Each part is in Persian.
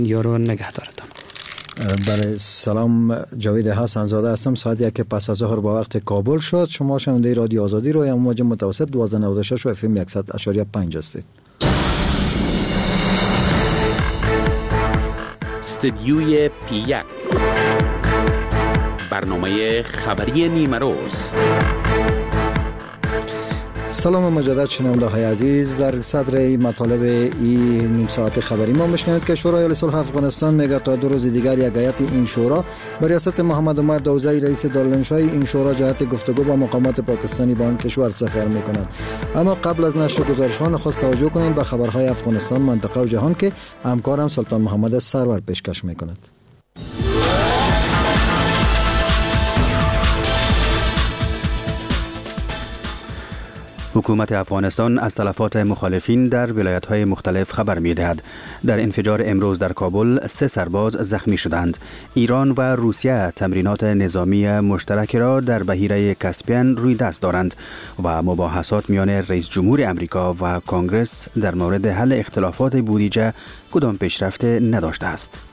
یارو نگهدارتان. برای سلام، جاوید حسن زاده هستم. ساعت 1 پس از ظهر با وقت کابل شد. شما شنونده رادیو آزادی روی امواج متوسط 1296 و FM 100.5 هستید. استدیوی P1 برنامه خبری نیمه روز. سلام مجدد شنونده های عزیز. در صدر مطالب این نیم ساعت خبری ما میشنوید که شورای صلح افغانستان میگه تا 2 روز دیگر یک هیئت این شورا به ریاست محمد عمر دوزی رئیس دارالانشای این شورا جهت گفتگو با مقامات پاکستانی با آن کشور سفر میکند. اما قبل از نشر گزارش ها نخست توجه کنید به خبرهای افغانستان، منطقه و جهان که همکارم سلطان محمد سرور پیشکش میکند. حکومت افغانستان از تلفات مخالفین در ولایت‌های مختلف خبر می‌دهد. در انفجار امروز در کابل 3 سرباز زخمی شدند. ایران و روسیه تمرینات نظامی مشترک را در بحیره کاسپین روی دست دارند و مباحثات میان رئیس جمهور امریکا و کنگره در مورد حل اختلافات بودجه کدام پیشرفت نداشته است.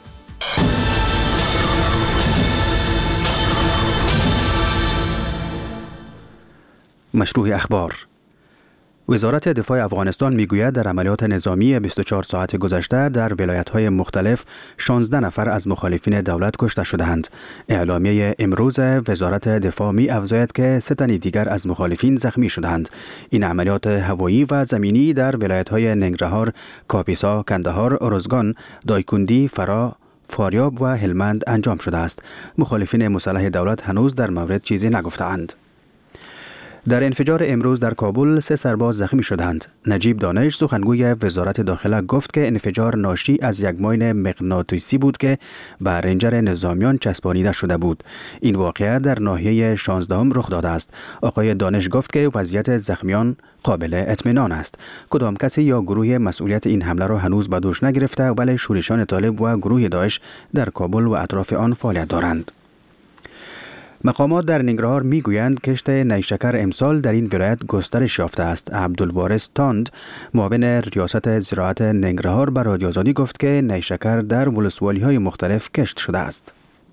مشروع اخبار. وزارت دفاع افغانستان میگوید در عملیات نظامی 24 ساعت گذشته در ولایت‌های مختلف 16 نفر از مخالفین دولت کشته شدند. اعلامیه امروز وزارت دفاع می افزاید که 3 تن دیگر از مخالفین زخمی شدند. این عملیات هوایی و زمینی در ولایت‌های ننگرهار، کاپیسا، کندهار، ارزگان، دایکندی، فاریاب و هلمند انجام شده است. مخالفین مسلح دولت هنوز در مورد چیزی نگفتند. در انفجار امروز در کابل 3 سرباز زخمی شدند. نجیب دانش سخنگوی وزارت داخله گفت که انفجار ناشی از یک ماین مغناطیسی بود که به رنجر نظامیان چسبانیده شده بود. این واقعه در ناحیه 16 رخ داده است. آقای دانش گفت که وضعیت زخمیان قابل اطمینان است. کدام کسی یا گروه مسئولیت این حمله را هنوز به دوش نگرفته، ولی شورشان طالب و گروه داعش در کابل و اطراف آن فعالیت دارند. مقامات در ننگرهار میگویند کشت نیشکر امسال در این ولایت گسترش یافته است. عبدالوارث تاند، معاون ریاست زراعت ننگرهار، به رادیو آزادی گفت که نیشکر در ولسوالی‌های مختلف کشت شده است.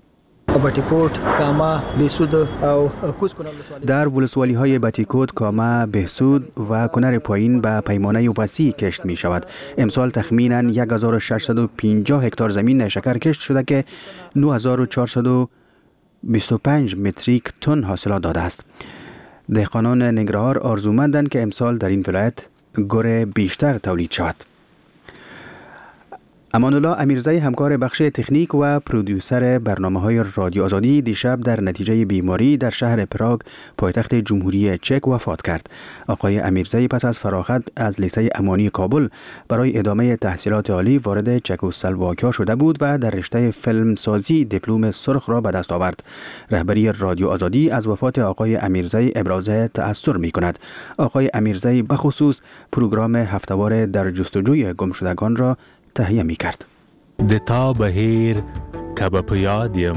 در ولسوالی‌های باتیکوت، کامه، بهسود و کنر پایین به پیمانه وسیع کشت می شود. امسال تخمیناً 1650 هکتار زمین نیشکر کشت شده که 9425 متریک تن حاصلات داده است. دهقانان ننگرهار آرزومندند که امسال در این ولایت گر بیشتر تولید شود. امان الله امیرزی، همکار بخش تکنیک و پرودیوسر برنامه‌های رادیو آزادی، دیشب در نتیجه بیماری در شهر پراگ، پایتخت جمهوری چک، وفات کرد. آقای امیرزی پس از فراغت از لیسه امانی کابل برای ادامه تحصیلات عالی وارد چکسلواکیا شده بود و در رشته فیلمسازی دیپلم سرخ را به دست آورد. رهبری رادیو آزادی از وفات آقای امیرزی ابراز تأثر می‌کند. آقای امیرزی به خصوص پروگرام هفته‌وار در جستجوی گمشدگان را تهیه می کرد. د تا بهیر که به پیادیم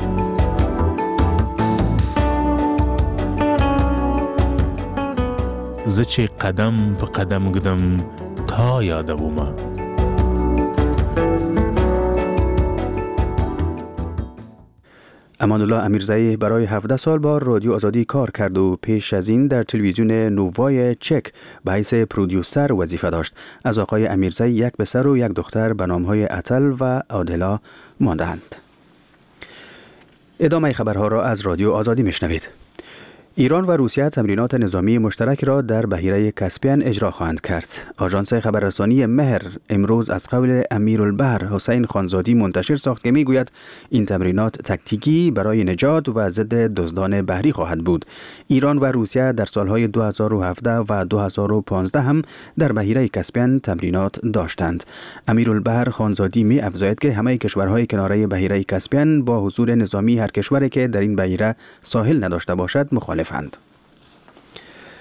زه چې قدم په قدم ګدم تا یادومه. امان الله امیرزی برای 17 سال با رادیو آزادی کار کرد و پیش از این در تلویزیون نووای چک به حیث پرودیوسر وظیفه داشت. از آقای امیرزی 1 پسر و 1 دختر به نامهای اتل و عادلا ماندند. ادامه خبرها را از رادیو آزادی میشنوید. ایران و روسیه تمرینات نظامی مشترک را در بحیره کاسپین اجرا خواهند کرد. آژانس خبررسانی مهر امروز از قول امیرالبحر حسین خانزادی منتشر ساخت که میگوید این تمرینات تکتیکی برای نجات و ضد دزدان بحری خواهد بود. ایران و روسیه در سالهای 2017 و 2015 هم در بحیره کاسپین تمرینات داشتند. امیرالبحر خانزادی می افزاید که همه کشورهای کناره بحیره کاسپین با حضور نظامی هر کشوری که در این بحیره ساحل نداشته باشد مخالفند.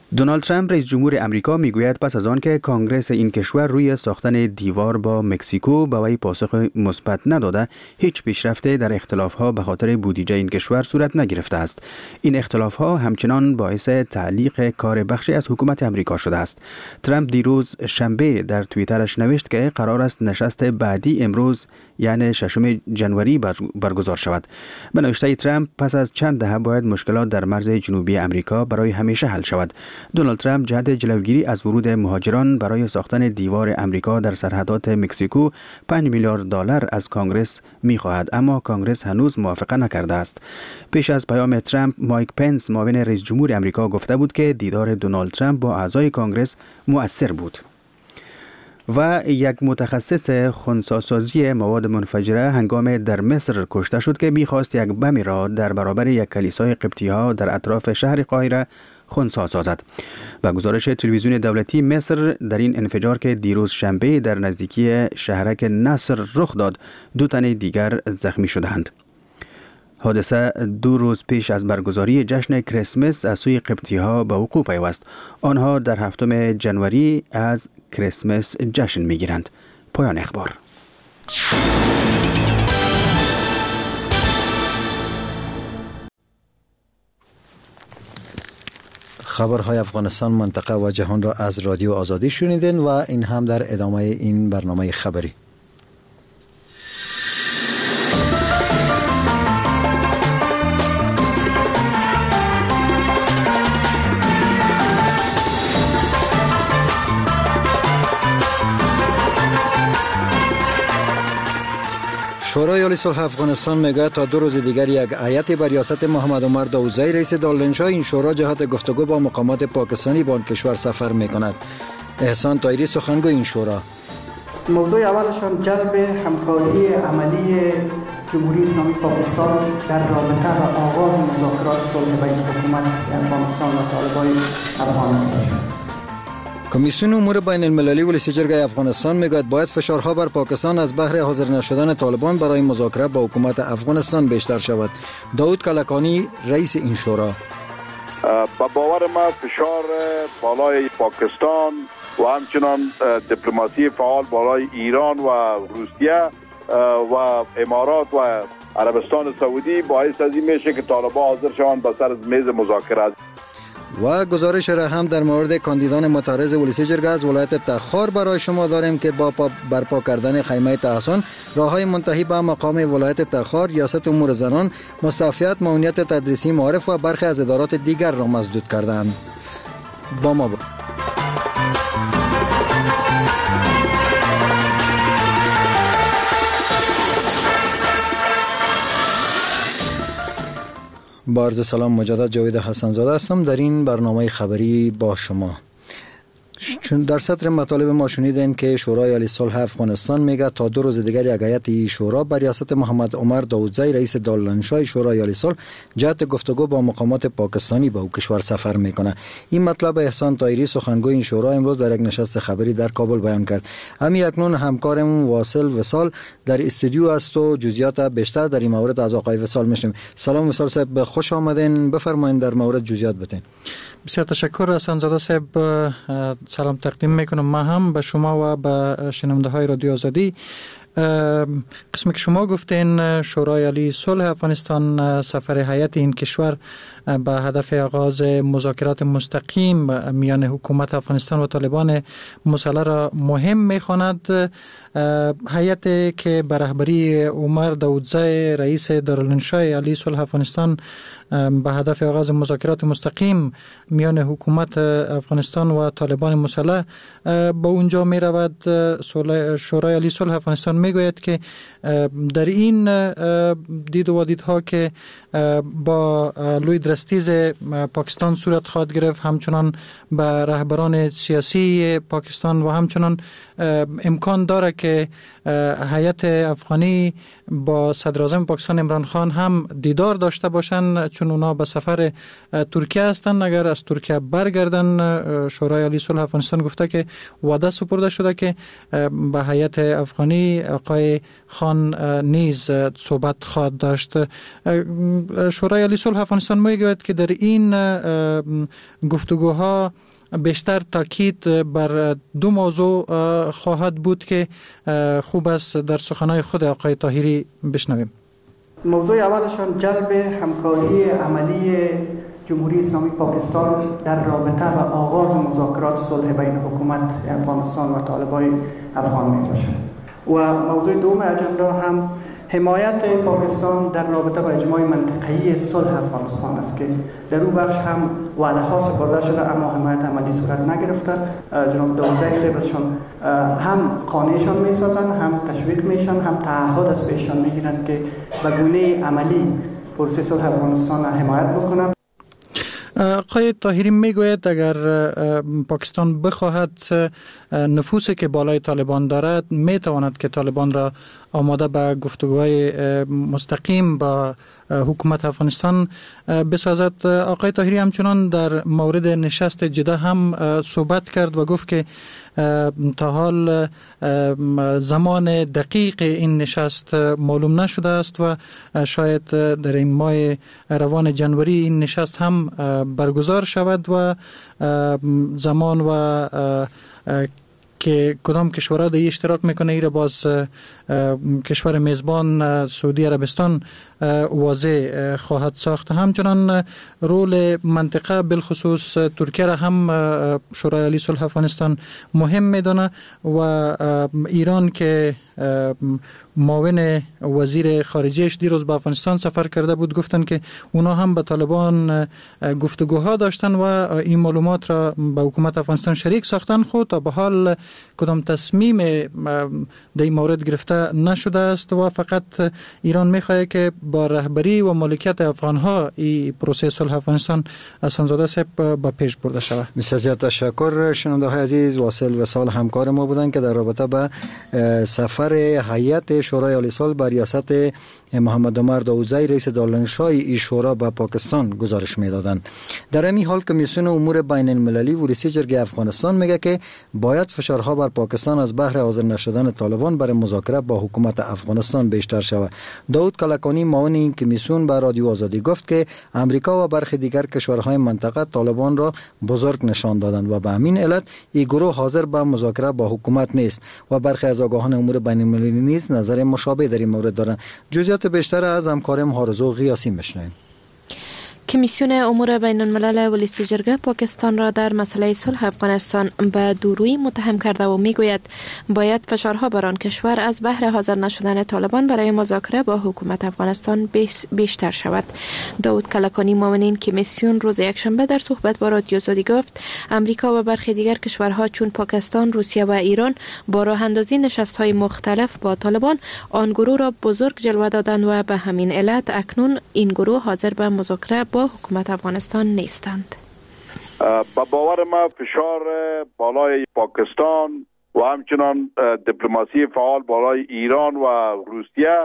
دونالد ترامپ رئیس جمهور امریکا میگوید پس از آن که کانگرس این کشور روی ساختن دیوار با مکزیکو به وی پاسخ مثبت نداده، هیچ پیشرفتی در اختلاف‌ها به خاطر بودجه این کشور صورت نگرفته است. این اختلاف‌ها همچنان باعث تعلیق کار بخشی از حکومت امریکا شده است. ترامپ دیروز شنبه در توییترش نوشت که قرار است نشست بعدی امروز یعنی 6 ژانویه برگزار شود. به نوشته ترامپ پس از چند دهه باید مشکلات در مرز جنوبی امریکا برای همیشه حل شود. دونالد ترامپ جهت جلوگیری از ورود مهاجران برای ساختن دیوار امریکا در سرحدات مکزیکو 5 میلیارد دلار از کانگرس می‌خواهد، اما کانگرس هنوز موافقت نکرده است. پیش از پیام ترامپ، مایک پنس معاون رئیس جمهور امریکا گفته بود که دیدار دونالد ترامپ با اعضای کانگرس مؤثر بود. و یک متخصص خنثی‌سازی مواد منفجره هنگام در مصر کشته شد که می‌خواست یک بم را در برابر یک کلیسای قبطی‌ها در اطراف شهر قاهره خنثی سازد. و گزارش تلویزیون دولتی مصر در این انفجار که دیروز شنبه در نزدیکی شهرک نصر رخ داد، 2 تن دیگر زخمی شدند. حادثه 2 روز پیش از برگزاری جشن کریسمس از سوی قبطی‌ها به وقوع پیوست. آنها در 7 ژانویه از کریسمس جشن می‌گیرند. پایان اخبار. خبرهای افغانستان، منطقه و جهان را از رادیو آزادی شنیدین و این هم در ادامه این برنامه خبری. شورای عالی صلح افغانستان میگه تا 2 روز دیگر یک هیئت به ریاست محمد عمر داودزی رئیس دارالانشای این شورا جهت گفتگو با مقامات پاکستانی به آن کشور سفر میکند. احسان طاهری سخنگوی این شورا: موضوع اولشان جلب همکاری عملی جمهوری اسلامی پاکستان در رابطه و آغاز مذاکرات صلح بین حکومت افغانستان و طالبان افغان. کمیسیون امور بین المللی ولسی جرگه افغانستان میگوید باید فشارها بر پاکستان از بهر حاضر نشدن طالبان برای مذاکره با حکومت افغانستان بیشتر شود. داود کلکانی رئیس این شورا: با باور ما فشار بالای پاکستان و همچنان دیپلماسی فعال بالای ایران و روسیه و امارات و عربستان سعودی باعث از این میشه که طالبان حاضر شوند به سر میز مذاکرات. و گزارش را هم در مورد کاندیدان معترض ولسی جرگه از ولایت تخار برای شما داریم که با برپا کردن خیمه تحصن، راههای منتهی به مقام ولایت تخار، ریاست امور زنان، مستعفیت، معاونیت تدریسی معارف و برخی از ادارات دیگر را مسدود کردند. با ما بود. با عرض سلام مجدد جاوید حسن زاده هستم در این برنامه خبری با شما. چون در سطر مطالب ما شنیدین که شورای عالی صلح افغانستان میگه تا 2 روز دیگر یک هیئت شورا به ریاست محمد عمر داودزی رئیس دارالانشای شورای عالی صلح جهت گفتگو با مقامات پاکستانی به او کشور سفر میکنه. این مطلب احسان طاهری سخنگوی این شورا امروز در یک نشست خبری در کابل بیان کرد. همین اکنون همکارم واصل وصال در استودیو است و جزئیات بیشتر در این مورد از آقای وصال میشنویم. سلام وصال صاحب، خوش آمدین. بفرمایید در مورد جزئیات بتین. بسیار تشکر حسن زاده صاحب. سلام تقدیم میکنم ما هم به شما و به شنونده های رادیو آزادی. قسمی که شما گفتین شورای عالی صلح افغانستان سفر هیئت این کشور به هدف آغاز مذاکرات مستقیم میان حکومت افغانستان و طالبان مسلح را مهم میخواند. هیئت که به رهبری عمر داودزی رئیس دارالانشای عالی صلح افغانستان به هدف آغاز مذاکرات مستقیم میان حکومت افغانستان و طالبان مسلح با اونجا می رود. شورای عالی صلح افغانستان می گوید که در این دید و دیدها که با لوی درستیز پاکستان صورت خواهد گرفت، همچنان به رهبران سیاسی پاکستان و همچنان امکان داره که هیئت افغانی با صدر اعظم پاکستان عمران خان هم دیدار داشته باشند، چون اونا به سفر ترکیه هستند. اگر از ترکیه برگردن، شورای عالی صلح افغانستان گفته که وعده سپرده شده که به هیئت افغانی آقای خان نیز صحبت خواهد داشت. شورای عالی صلح افغانستان میگوید که در این گفتگوها بیشتر تاکید بر دو موضوع خواهد بود که خوب است در سخنهای خود آقای طاهری بشنویم. موضوع اولشان جلب همکاری عملی جمهوری اسلامی پاکستان در رابطه و آغاز مذاکرات صلح بین حکومت افغانستان و طالبان افغان می باشد. و موضوع دوم اجندا هم حمایت پاکستان در رابطه با اجماع منطقه‌ای صلح افغانستان است که در اون بخش هم وعده ها سپرده شده اما حمایت عملی صورت نگرفته. جناب دوزی صاحبشون هم قانعشان میسازند، هم تشویق میشن، هم تعهد از پیششان میگیرند که به گونه عملی پروسه صلح افغانستان حمایت بکنند. آقای طاهری میگوید اگر پاکستان بخواهد نفوذی که بالای طالبان دارد میتواند که طالبان را آماده به گفتگوهای مستقیم با حکومت افغانستان بسازد. آقای طاهری همچنان در مورد نشست جده هم صحبت کرد و گفت که تا حال زمان دقیق این نشست معلوم نشده است و شاید در این ماه روان جنوری این نشست هم برگزار شود و زمان و که کدام کشورها در اشتراک میکنه ایره باز کشور میزبان سعودی عربستان واضح خواهد ساخت. همچنان رول منطقه بالخصوص ترکیه را هم شورای عالی صلح افغانستان مهم میدانه و ایران که معاون وزیر خارجیش دیروز به افغانستان سفر کرده بود گفتن که اونا هم با طالبان گفتگوها داشتن و این معلومات را به حکومت افغانستان شریک ساختن. خود تا به حال کدام تصمیم در این مورد گرفته نشده است و فقط ایران میخواه که با رهبری و مالکیت افغانها این پروسه صلح افغانستان حسن‌زاده صاحب با پیش برده شود. بسیار زیاد تشکر. شنونده های عزیز، واصل وصال همکار ما بودند که در رابطه با سفر هیئت شورای عالی صلح با ریاست محمد عمر داودزی رئیس دارالانشای این شورا به پاکستان گزارش میدادند. در همین حال کمیسیون امور بین المللی و رئیس جرگه افغانستان میگه که باید فشارها بر پاکستان از بهر حاضر نشدن طالبان برای مذاکره با حکومت افغانستان بیشتر شود. داود کلکانی معاون این کمیسیون به رادیو آزادی گفت که امریکا و برخی دیگر کشورهای منطقه طالبان را بزرگ نشان دادند و به همین علت این گروه حاضر به مذاکره با حکومت نیست و برخی از آگاهان امور بین المللی نیز نظر مشابه در این مورد دارند. جزئیات بیشتر از همکارم هارزو غیاسی میشنویم. کمیسیون امور بین الملل و رئیس جرگه پاکستان را در مسئله صلح افغانستان به دورویی متهم کرده و میگوید باید فشارها بر آن کشور از بهر حاضر نشدن طالبان برای مذاکره با حکومت افغانستان بیشتر شود. داود کلکانی معاون این کمیسیون روز یکشنبه در صحبت با رادیو آزادی گفت امریکا و برخی دیگر کشورها چون پاکستان، روسیه و ایران با راه اندازی نشست‌های مختلف با طالبان آن گروه را بزرگ جلوه دادند و به همین علت اکنون این گروه حاضر به مذاکره با حکومت افغانستان نیستند. با باور ما فشار بالای پاکستان و همچنان دیپلماسی فعال بالای ایران و روسیه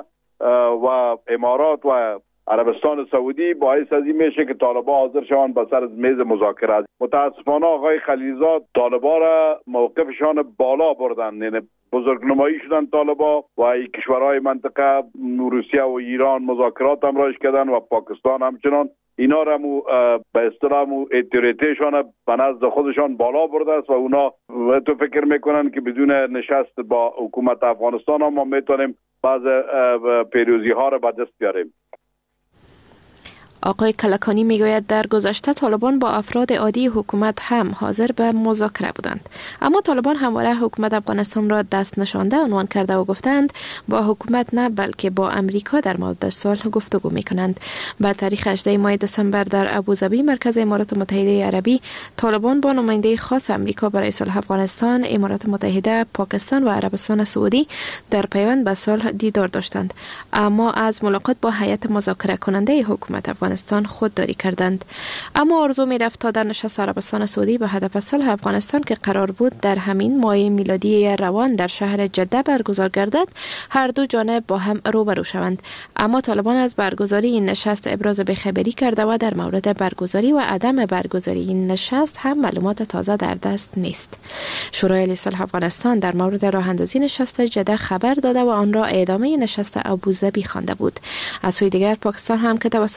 و امارات و عربستان سعودی باعث از این میشه که طالبان حاضر شوند به سر میز مذاکره. متاسفانه آقای خلیلزاد طالبان را موقفشان بالا بردن، یعنی بزرگنمایی شدن طالبان و این کشورهای منطقه روسیه و ایران مذاکرات همراهش کردن و پاکستان همچنان اینا را به اصطلاح اتوریتیشان به نزد خودشان بالا برده است و اونا تو فکر میکنن که بدون نشست با حکومت افغانستان ما میتونیم بعض پیروزی ها را به دست بیاریم. آقای کلکانی میگوید در گذشته طالبان با افراد عادی حکومت هم حاضر به مذاکره بودند، اما طالبان همواره حکومت افغانستان را دست نشانده عنوان کرده و گفتند با حکومت نه بلکه با امریکا در مورد صلح گفتگو میکنند. با تاریخ 18 ماه دسامبر در ابوظبی مرکز امارات متحده عربی طالبان با نماینده خاص امریکا برای صلح افغانستان، امارات متحده، پاکستان و عربستان سعودی در پیوند به صلح دیدار داشتند، اما از ملاقات با هیئت مذاکره کننده حکومت افغانستان خودداری کردند. اما آرزو می‌رفت تا در نشست عربستان سعودی به هدف صلح افغانستان که قرار بود در همین ماه میلادی روان در شهر جده برگزار گردد هر دو جانب با هم روبرو شوند، اما طالبان از برگزاری این نشست ابراز بی‌خبری کرده و در مورد برگزاری و عدم برگزاری این نشست هم معلومات تازه در دست نیست. شورای عالی صلح افغانستان در مورد راه اندازی نشست جده خبر داده و آن را ادامه نشست ابوظبی خوانده بود. از سوی دیگر پاکستان هم که توسط افغانستان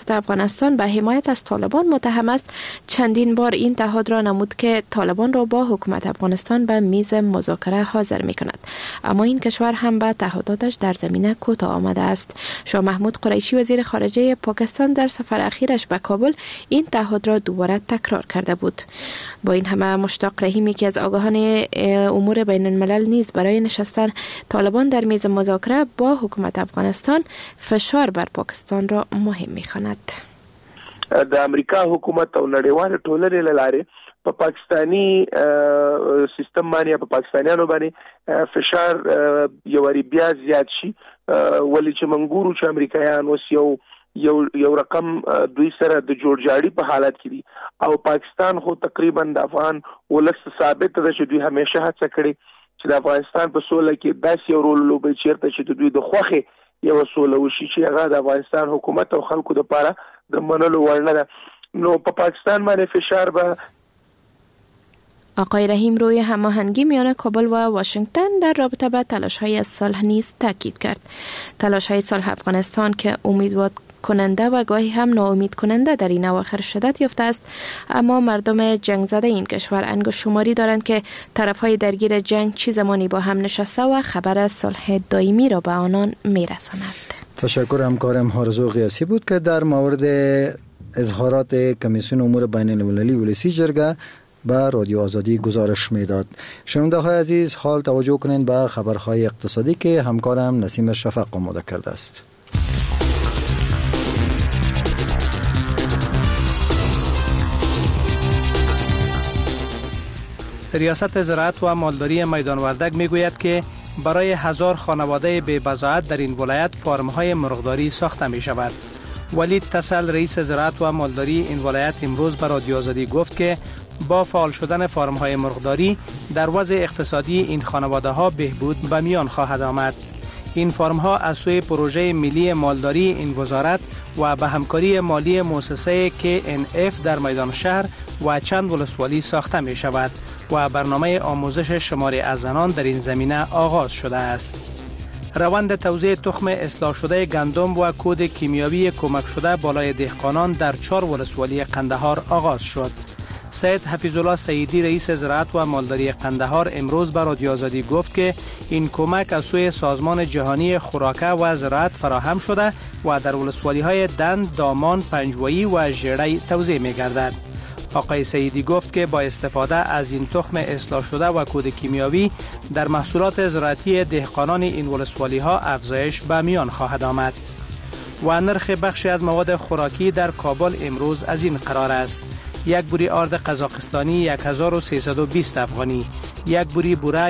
افغانستان به حمایت از طالبان متهم است، چندین بار این تعهد را نمود که طالبان را با حکومت افغانستان به میز مذاکره حاضر می کند، اما این کشور هم به تعهداتش در زمینه کوتاه آمده است. شاه محمود قریشی وزیر خارجه پاکستان در سفر اخیرش به کابل این تعهد را دوباره تکرار کرده بود. با این همه مشتاق رحیمی که از آگاهان امور بین الملل نیز برای نشستن طالبان در میز مذاکره با حکومت افغانستان فشار بر پاکستان را مهم می‌خواند. د امریکا حکومت او نړیوال ټولنې له لارې په پاکستانی سیستم باندې په پاکستانیانو باندې فشار یواری بیا زیات شي، ولی چې منګورو چې امریکایان اوس یو رقم دوی سره د جوړجاړي په حالت کې دي او پاکستان خو تقریبا د افغان ولس ثابت ده چې دوی همیشه هڅه کړې چې د افغانستان په سوله کې داسې یو رول لوبي چیرته چې دوی د خوخه یو سوله وشي چې هغه د افغانستان حکومت او خلکو لپاره د منلو وړ نه ده. نو په پاکستان باندې فشار به آقای رحیم روی هماهنگی میان کابل و واشنگتن در رابطه با تلاش‌های صلح نیز تاکید کرد. تلاش‌های صلح افغانستان که امیدوار کننده و گاهی هم ناامید کننده در این اواخر شدت یافته است، اما مردم جنگ زده این کشور انگشت شماری دارند که طرفهای درگیر جنگ چه زمانی با هم نشسته و خبر صلح دائمی را به آنان میرساند. تشکر همکارم هارزو قیاسی بود که در مورد اظهارات کمیسیون امور بین المللی ولسی جرگه به رادیو آزادی گزارش میداد. شنونده های عزیز، حال توجه کنید به خبرهای اقتصادی که همکارم نسیم شفق آماده کرده است. ریاست زراعت و مالداری میدان وردک میگوید که برای 1000 خانواده بی بضاعت در این ولایت فارم‌های مرغداری ساخته می شود. ولید تسل رئیس زراعت و مالداری این ولایت امروز به رادیو آزادی گفت که با فعال شدن فارم‌های مرغداری در وضع اقتصادی این خانواده‌ها بهبود به میان خواهد آمد. این فارم‌ها از سوی پروژه ملی مالداری این وزارت و به همکاری مالی مؤسسه KNF در میدان شهر و چند ولسوالی ساخته می شود و برنامه آموزش شماری از زنان در این زمینه آغاز شده است. روند توزیع تخم اصلاح شده گندم و کود کیمیاوی کمک شده بالای دهقانان در 4 ولسوالی قندهار آغاز شد. سید حفیظالله سیدی رئیس زراعت و مالداری قندهار امروز به رادیو آزادی گفت که این کمک از سوی سازمان جهانی خوراکه و زراعت فراهم شده و در ولسوالی‌های دند، دامان، پنجوایی و ژیړی توزیع می‌گردد. آقای سیدی گفت که با استفاده از این تخم اصلاح شده و کود کیمیاوی در محصولات زراعتی دهقانان این ولسوالی‌ها افزایش به میان خواهد آمد. و نرخ بخشی از مواد خوراکی در کابل امروز از این قرار است: یک بوری آرد قزاقستانی 1320 افغانی، یک بوری بوره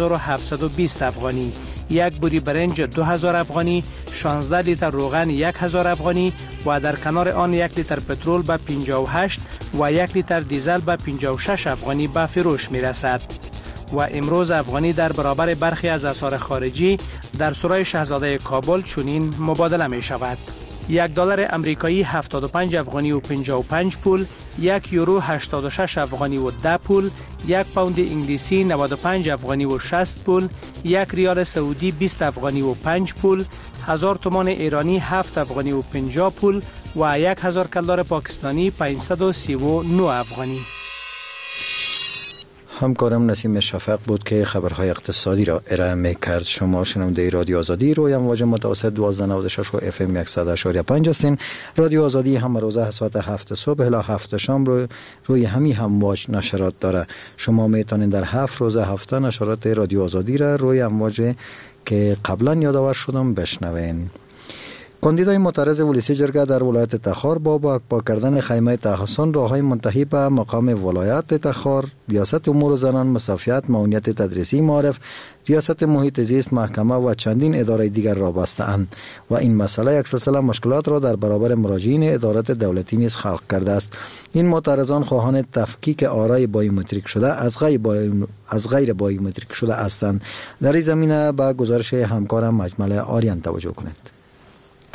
1720 افغانی، یک بوری برنج 2000 افغانی، 16 لیتر روغن 1000 افغانی و در کنار آن 1 لیتر پترول به 58 و 1 لیتر دیزل به 56 افغانی به فروش می رسد. و امروز افغانی در برابر برخی از اسعار خارجی در سرای شاهزاده کابل چنین مبادله می شود: $1 امریکایی 75 افغانی و 55 پول، 1 یورو 86 افغانی و 10 پول، 1 پوند انگلیسی 95 افغانی و 60 پول، 1 ریال سعودی 20 افغانی و 5 پول، 1000 تومان ایرانی 7 افغانی و 50 پول و 1000 کلدار پاکستانی 539 افغانی. همکارم نسیم شفق بود که خبرهای اقتصادی را ارائه می‌کرد. شما شنونده رادیو آزادی روی امواج متوسط 1296 و FM 100.5 هستین. رادیو آزادی هم روزه از ساعت 7 صبح الی 7 شام روی همین امواج نشرات داره. شما میتونید در 7 روز هفته نشرات رادیو آزادی را روی امواج که قبلا یادآور شدم بشنوین. کاندیدای معترض ولسی جرگه در ولایت تخار با برپا کردن خیمه تحصن راههای منتهی به مقام ولایت تخار، ریاست امور زنان، مسافیت، معاونیت تدریسی معارف، ریاست محیط زیست، محکمه و چندین اداره دیگر را بسته‌اند و این مسئله یک سلسله مشکلات را در برابر مراجعین ادارات دولتی نیز خلق کرده است. این معترضان خواهان تفکیک آرای بایومتریک شده از غیر بایومتریک شده هستند. در این زمینه به گزارش همکارم مجمل آریان توجه کنید.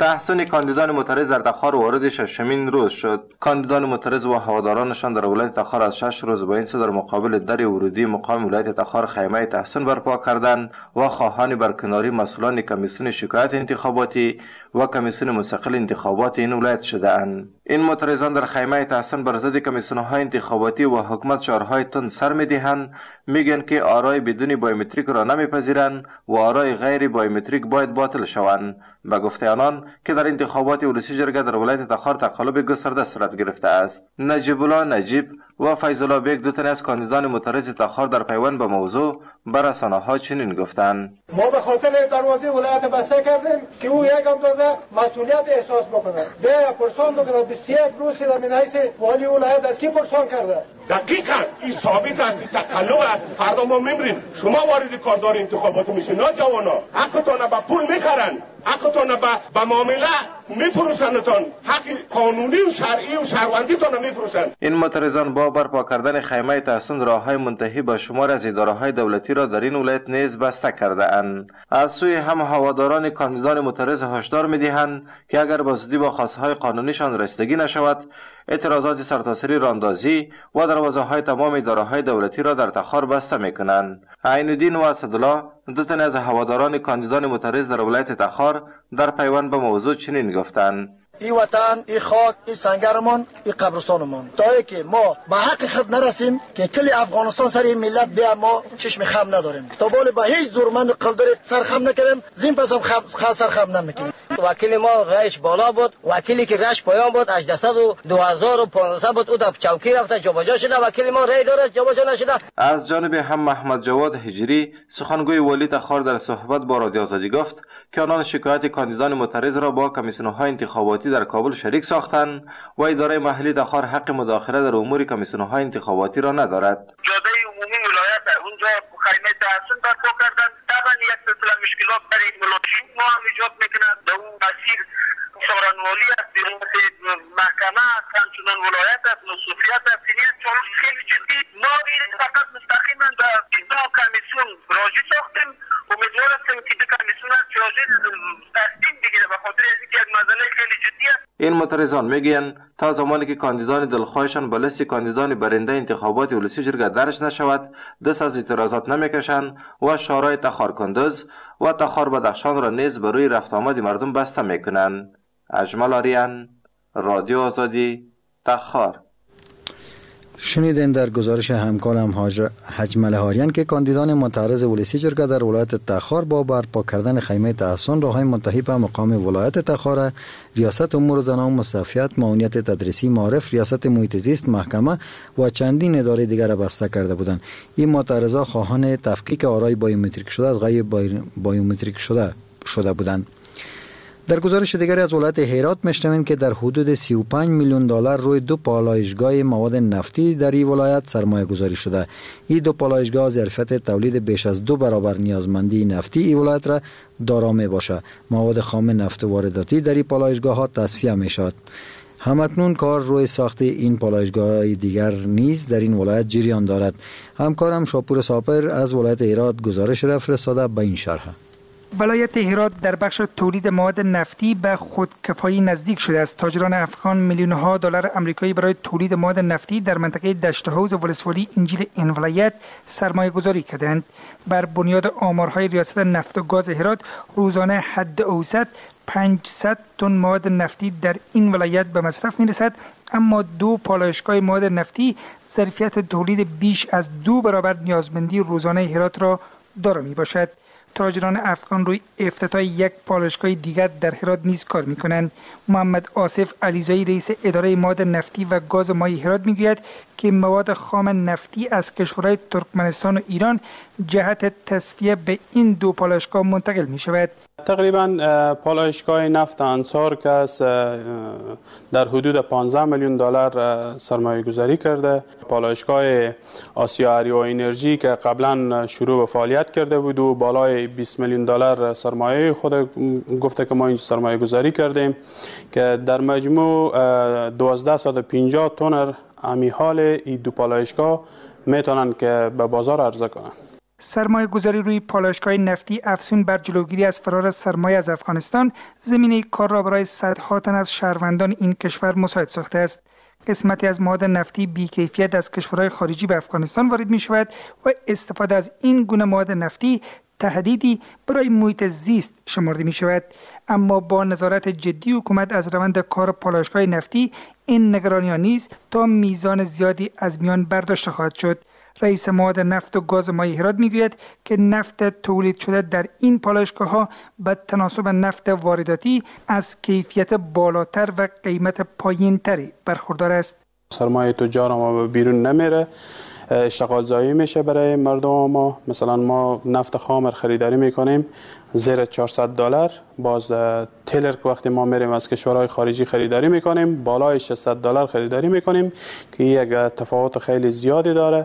تحسین کاندیدان معترض در تخار وارد ششمین روز شد. کاندیدان معترض و هوادارانشان در ولایت تخار از 6 روز با این سو در مقابل در ورودی مقام ولایت تخار خیمه تحسین برپا کردند و خواهان برکناری مسئولان کمیسیون شکایت انتخاباتی و کمیسیون مستقل انتخابات این ولایت شده‌اند. این معترضان در خیمه تحسین بر ضد کمیسیون‌های انتخاباتی و حکومت شعارهای تند سر می‌دهند، میگن که آرای بدون بایومتریک را نمیپذیرند و آرای غیر بایومتریک باید باطل شوند. به گفته آنان که در انتخابات ولسی جرگه در ولایت تخار تقلب گسترده صورت گرفته است. نجیب الله نجیب و فیض الله بیگ دو تن از کاندیدان معترض تخار در پیوند به موضوع بر رسانه‌ها چنین گفتند: ما به خاطر دروازه ولایت بسته کردیم که او یک اندازه مسئولیت احساس بکنه. بیا پرسان بکنه 21 روز در من حیث والی ولایت از کی پرسان کرده؟ دقیقاً این ثابت است، تقلب است. فردا ما میبریم شما وارد کاردار انتخابات میشین. نه جوانا، حقتون به پول میخرن، حقتون به معامله میفروشنتون، حق قانونی و شرعی و شهروندیتون میفروشن. این معترضان با برپا کردن خیمه تحسین راههای منتهی به شمار از اداره‌های دولتی را در این ولایت نیز بسته کرده اند. از سوی هم هواداران کاندیدان معترض هشدار میدهند که اگر به زودی با خواستهای قانونیشان رسیدگی نشود، اعتراضات سرتاسری راندازی و دروازه‌های تمام اداره‌های دولتی را در تخار بسته می‌کنند. عین‌الدین و اسدالله دو تن از هواداران کاندیدان معترض در ولایت تخار در پیوند به موضوع چنین گفتند: این وطن، این خاک، این سنگرمان، این قبرستانمان، تا که ما به حق خود نرسیم که کل افغانستان سر این ملت بیا، ما چشم خم نداریم. تا بالا به هیچ زورمند و قلدر سرخم نکردیم، زین پس هم سرخم نمیکنیم. وکیل ما رایش بالا بود، وکیلی که رایش پایان بود 800 و 2500 بود، او در چوکی رفته جابجا شده. وکیل ما رای داره جابجا نشده. از جانب هم محمد جواد هجری سخنگوی والی تخار در صحبت با رادیو آزادی گفت که آنان شکایت کاندیدان معترض را با کمیسیون‌های انتخاباتی در کابل شریک ساختند و اداره محلی تخار حق مداخله در امور کمیسیون‌های انتخاباتی را ندارد. جاده عمومی ولایت اونجا خیمه تحسین برپا کردن. طبعا یک سلسله مشکلات برای ملاقات ما هم ایجاد میکنه. در اون مسیر سارنوالی است، در محکمه است، همچنان ولایت است، مصوفیت است. این چالش خیلی جدی. ما این فقط مستقیما به دو کمیسیون راجع ساختیم. امیدوار هستیم که دو کمیسیون راجع تصمیم بگیره، به خاطر اینکه یک مسئله خیلی جدی است. این معترضان میگن تا زمانی که کاندیدان دلخواهشان به لیست کاندیدان برنده انتخابات ولسی جرگه درج نشود، دست از اعتراضات نمیکشند و شورای تخار کندوز و تخار بدخشان را نیز بر روی رفت آمد مردم بسته میکنند. اجمل آریان، رادیو آزادی، تخار. شنیدین در گزارش همکارم حاج ملهاریان که کاندیدان معترض ولسی جرگه در ولایت تخار با برپا کردن خیمه تحسین راههای منتهی به مقام ولایت تخار، ریاست امور زنان و مستوفیت، معاونیت تدریسی معارف، ریاست محیط زیست، محکمه و چندین اداره دیگر را بسته کرده بودند. این معترضان خواهان تفکیک آرای بایومتریک شده از غیر بایومتریک شده بودند. در گزارش دیگری از ولایت هرات میشنویم که در حدود 35 میلیون دلار روی دو پالایشگاه مواد نفتی در این ولایت سرمایه گذاری شده. این دو پالایشگاه ظرفیت تولید بیش از 2 برابر نیازمندی نفتی این ولایت را دارا می باشد. مواد خام نفت وارداتی در این پالایشگاه ها تصفیه می شود. همکنون کار روی ساخت این پالایشگاه دیگر نیز در این ولایت جریان دارد. همکارم شاپور ساپر از ولایت هرات گزارش را فرستاده به این شرح. ولایت هرات در بخش تولید مواد نفتی به خودکفایی نزدیک شده است. تاجران افغان میلیون‌ها دلار آمریکایی برای تولید مواد نفتی در منطقه دشت حوض ولسوالی انجیل این ولایت سرمایه گذاری کردند. بر بنیاد آمارهای ریاست نفت و گاز هرات روزانه حد اوسط 500 تن مواد نفتی در این ولایت به مصرف می‌رسد، اما دو پالایشگاه مواد نفتی ظرفیت تولید بیش از 2 برابر نیازمندی روزانه هرات را دارا میباشد. تاجران افغان روی افتتاح یک پالایشگاه دیگر در هرات نیز کار میکنند. محمد آصف علیزایی رئیس اداره مواد نفتی و گاز مایع هرات میگوید که مواد خام نفتی از کشورهای ترکمنستان و ایران جهت تصفیه به این دو پالایشگاه منتقل می شود. تقریبا پالایشگاه نفت انصار که در حدود 15 میلیون دلار سرمایه گذاری کرده. پالایشگاه آسیا اریوا انرژی که قبلا شروع به فعالیت کرده بود و بالای 20 میلیون دلار سرمایه خود گفته که ما این سرمایه گذاری کردیم که در مجموع 1250 تن امی حال این دو پالایشگاه میتونن که به بازار عرضه کنن. سرمایه گذاری روی پالایشگاه نفتی افزون بر جلوگیری از فرار سرمایه از افغانستان زمینه کار را برای صدها تن از شهروندان این کشور مساعد ساخته است. قسمتی از مواد نفتی بی‌کیفیت از کشورهای خارجی به افغانستان وارد می شود و استفاده از این گونه مواد نفتی تهدیدی برای محیط زیست شمرده می شود. اما با نظارت جدی حکومت از روند کار پالایشگاه نفتی این نگرانی‌ها نیز تا میزان زیادی از میان برداشته خواهد شد. رئیس مواد نفت و گاز مایع هرات میگوید که نفت تولید شده در این پالایشگاه‌ها به تناسب نفت وارداتی از کیفیت بالاتر و قیمت پایین‌تری برخوردار است. سرمایه تجار ما بیرون نمیره، اشتغال زایی میشه برای مردم ما. مثلا ما نفت خام خریداری میکنیم زیر $400، باز تیلر که وقتی ما میریم از کشورهای خارجی خریداری میکنیم بالای $600 خریداری میکنیم که یک تفاوت خیلی زیادی داره.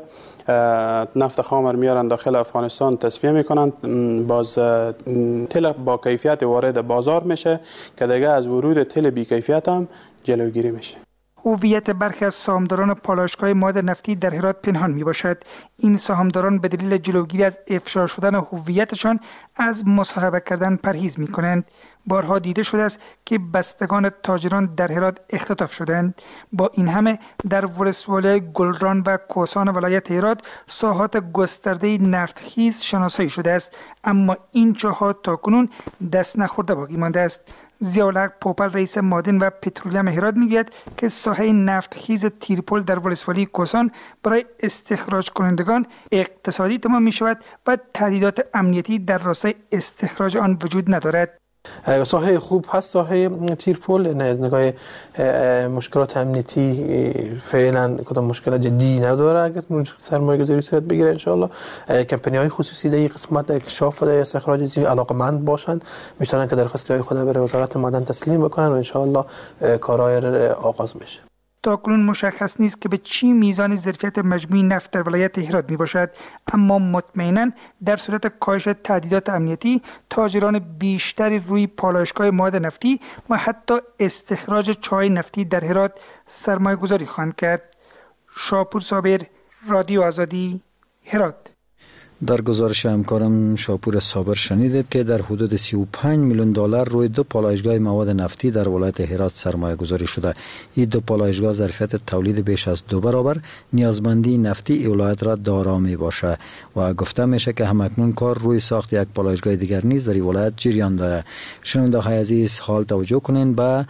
نفت خام میارن داخل افغانستان تصفیه میکنن، باز تیل با کیفیت وارد بازار میشه که دیگه از ورود تیل بی کیفیت هم جلوگیری میشه. هویت برخی از سهامداران پالایشگاه مواد نفتی در هرات پنهان می باشد. این سهامداران به دلیل جلوگیری از افشا شدن هویتشان از مصاحبه کردن پرهیز می کنند. بارها دیده شده است که بستگان تاجران در هرات اختطاف شدند. با این همه در ولسوالی گلران و کوهستان ولایت هرات ساحات گسترده نفتخیز شناسایی شده است، اما این چاه‌ها تاکنون دست نخورده باقی مانده است. ضیاءالحق پوپل رئیس معدن و پترولیم هرات میگوید که ساحه نفتخیز تیرپل در ولسوالی کوهستان برای استخراج کنندگان اقتصادی تمام می شود و تهدیدات امنیتی در راستای استخراج آن وجود ندارد. ساحه خوب هست ساحه تیرپل، از نگاه مشکلات امنیتی فعلا کدام مشکل جدی نداره. اگر سرمایه گذاری صورت بگیره انشاءالله کمپانی های خصوصی در این قسمت اکتشاف و استخراج زیوی علاقمند باشند میتونن که درخواست های خود برای وزارت معدن تسلیم بکنن و انشاءالله کارهای آغاز بشه. تاکنون مشخص نیست که به چی میزان ظرفیت مجموعی نفت در ولایت هرات می باشد، اما مطمئنا در صورت کاهش تهدیدات امنیتی تاجران بیشتری روی پالایشگاه مواد نفتی و حتی استخراج چای نفتی در هرات سرمایه گذاری خواهند کرد. شاپور صابر، رادیو آزادی، هرات. در گزارش همکارم شاپور صابر شنیدید که در حدود 35 میلیون دلار روی دو پالایشگاه مواد نفتی در ولایت هرات سرمایه گذاری شده. این دو پالایشگاه ظرفیت تولید بیش از 2 برابر نیازمندی نفتی ای ولایت را دارا می باشه و گفته میشه که همکنون کار روی ساخت یک پالایشگاه دیگر نیز در این ولایت جریان داره. شنونده های عزیز حال توجه کنین به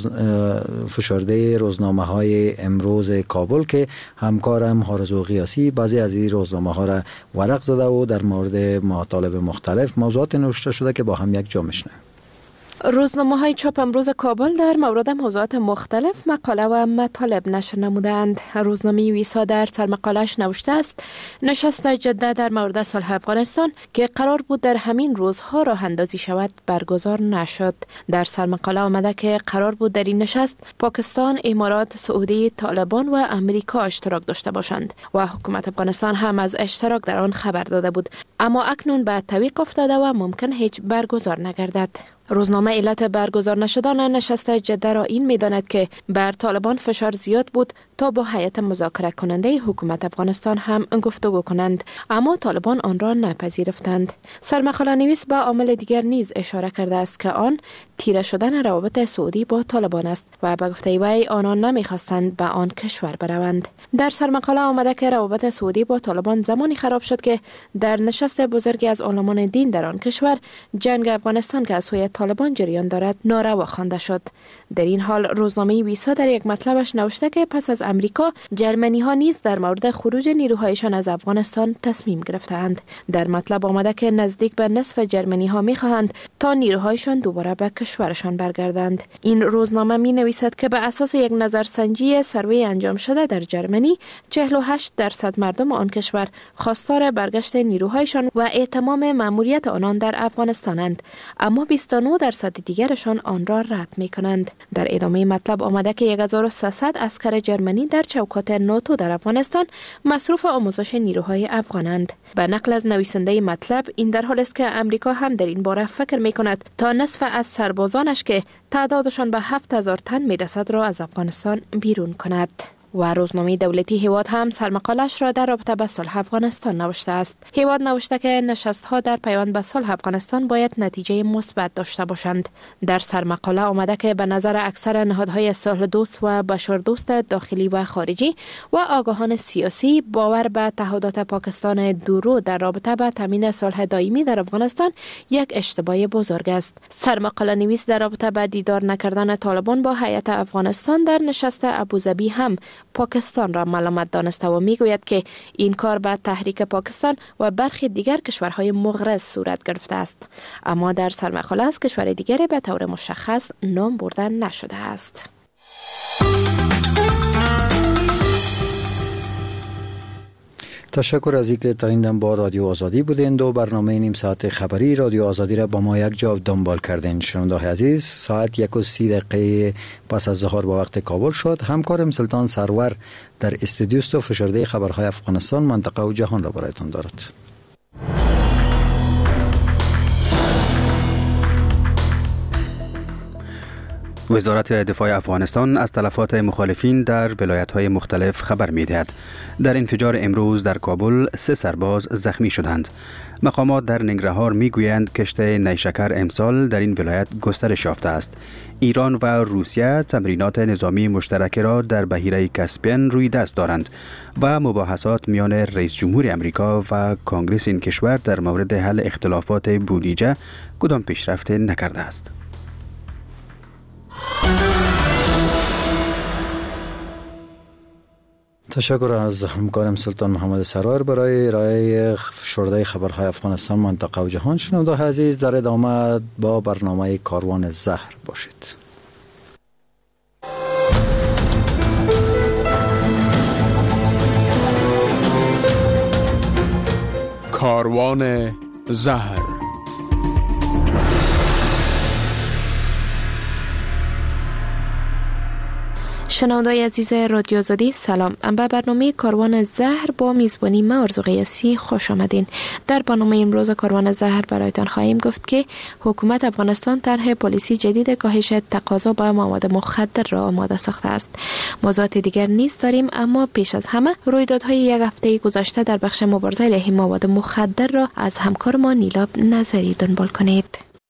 فشرده روزنامه های امروز کابل که همکارم هارزو قیاسی بعضی از این روزنامه ها را ورق زده و در مورد مطالب مختلف موضوعات نوشته شده که با هم یک جا میشنویم. روزنامه‌های چاپ امروز کابل در مورد موضوعات مختلف مقاله و مطالب نشر نمودند. روزنامه ویسا در سرمقاله‌اش نوشته است نشست جده در مورد صلح افغانستان که قرار بود در همین روزها راه اندازی شود برگزار نشد. در سرمقاله آمده که قرار بود در این نشست پاکستان، امارات، سعودی، طالبان و امریکا اشتراک داشته باشند و حکومت افغانستان هم از اشتراک در آن خبر داده بود، اما اکنون به تعویق افتاده و ممکن هیچ برگزار نگردد. روزنامه علت برگزار نشدن نشست جده را این می‌داند که بر طالبان فشار زیاد بود تا با هیئت مذاکره کننده حکومت افغانستان هم گفتگو کنند، اما طالبان آن را نپذیرفتند. سرمقاله نویس به عامل دیگر نیز اشاره کرده است که آن تیره شدن روابط سعودی با طالبان است و به گفته وی آنان نمی‌خواستند به آن کشور بروند. در سرمقاله آمده که روابط سعودی با طالبان زمانی خراب شد که در نشست بزرگی از علمان دین در آن کشور جنگ افغانستان که از سوی طالبان جریان دارد ناروا خوانده شد. در این حال روزنامه ویسا در یک مطلبش نوشته که پس از امریکا جرمنی ها نیز در مورد خروج نیروهایشان از افغانستان تصمیم گرفتند. در مطلب آمده که نزدیک به نصف جرمنی ها می خواهند تا نیروهایشان دوباره به کشورشان برگردند. این روزنامه می نویسد که به اساس یک نظرسنجی سروی انجام شده در جرمنی 48% مردم آن کشور خواستار برگشت نیروهایشان و اتمام مأموریت آنان در افغانستانند، اما 29% دیگرشان آن را رد می کنند. در ادامه مطلب آمده که 1300 عسکر جرمنی در چوکات ناتو در افغانستان مصروف آموزش نیروهای افغانند. به نقل از نویسنده مطلب این در حال است که امریکا هم در این باره فکر می کند تا نصف از سربازانش که تعدادشان به 7000 تن می رسد را از افغانستان بیرون کند. و روزنامه دولتی هیواد هم سرمقالش را در رابطه با صلح افغانستان نوشته است. هیواد نوشته که نشست‌ها در پیوند به صلح افغانستان باید نتیجه مثبت داشته باشند. در سرمقاله آمده که به نظر اکثر نهادهای صلح دوست و بشردوست داخلی و خارجی و آگاهان سیاسی باور به تعهدات پاکستان دورو در رابطه با تامین صلح دائمی در افغانستان یک اشتباه بزرگ است. سرمقاله نویس در رابطه با دیدار نکردن طالبان با هیئت افغانستان در نشست ابوظبی هم پاکستان را ملامت دانسته و میگوید که این کار به تحریک پاکستان و برخی دیگر کشورهای مغرض صورت گرفته است. اما در سرمقاله از کشور دیگری به طور مشخص نام برده نشده است. تشکر از اینکه تا این دم با رادیو آزادی بودین. دو برنامه نیم ساعت خبری رادیو آزادی را با ما یک جا دنبال کردین. شنونده عزیز، ساعت 1:30 پس از ظهر با وقت کابل شد. همکارم سلطان سرور در استودیو است و فشرده خبرهای افغانستان، منطقه و جهان را برایتان دارد. وزارت دفاع افغانستان از تلفات مخالفین در ولایت‌های مختلف خبر می‌دهد. در انفجار امروز در کابل 3 سرباز زخمی شدند. مقامات در ننگرهار می‌گویند کشت نیشکر امسال در این ولایت گسترش یافته است. ایران و روسیه تمرینات نظامی مشترک را در بحیره کاسپین روی دست دارند و مباحثات میان رئیس جمهور امریکا و کنگره این کشور در مورد حل اختلافات بودجه کدام پیشرفت نکرده است. تشکر از همکارم سلطان محمد سرار برای ارائه فشرده خبرهای افغانستان، منطقه و جهان. شنونده عزیز، در ادامه با برنامه کاروان زهر باشید. کاروان زهر. شنونده‌های عزیز رادیو آزادی، سلام. به برنامه کاروان زهر با میزبانی من آرزو قیاسی خوش آمدین. در برنامه امروز کاروان زهر برایتان خواهیم گفت که حکومت افغانستان طرح پلیسی جدید کاهش تقاضا به مواد مخدر را آماده ساخته است. موضوعات دیگر نیز داریم، اما پیش از همه رویدادهای یک هفته گذشته در بخش مبارزه علیه مواد مخدر را از همکار ما نیلاب نظری دنبال کنید.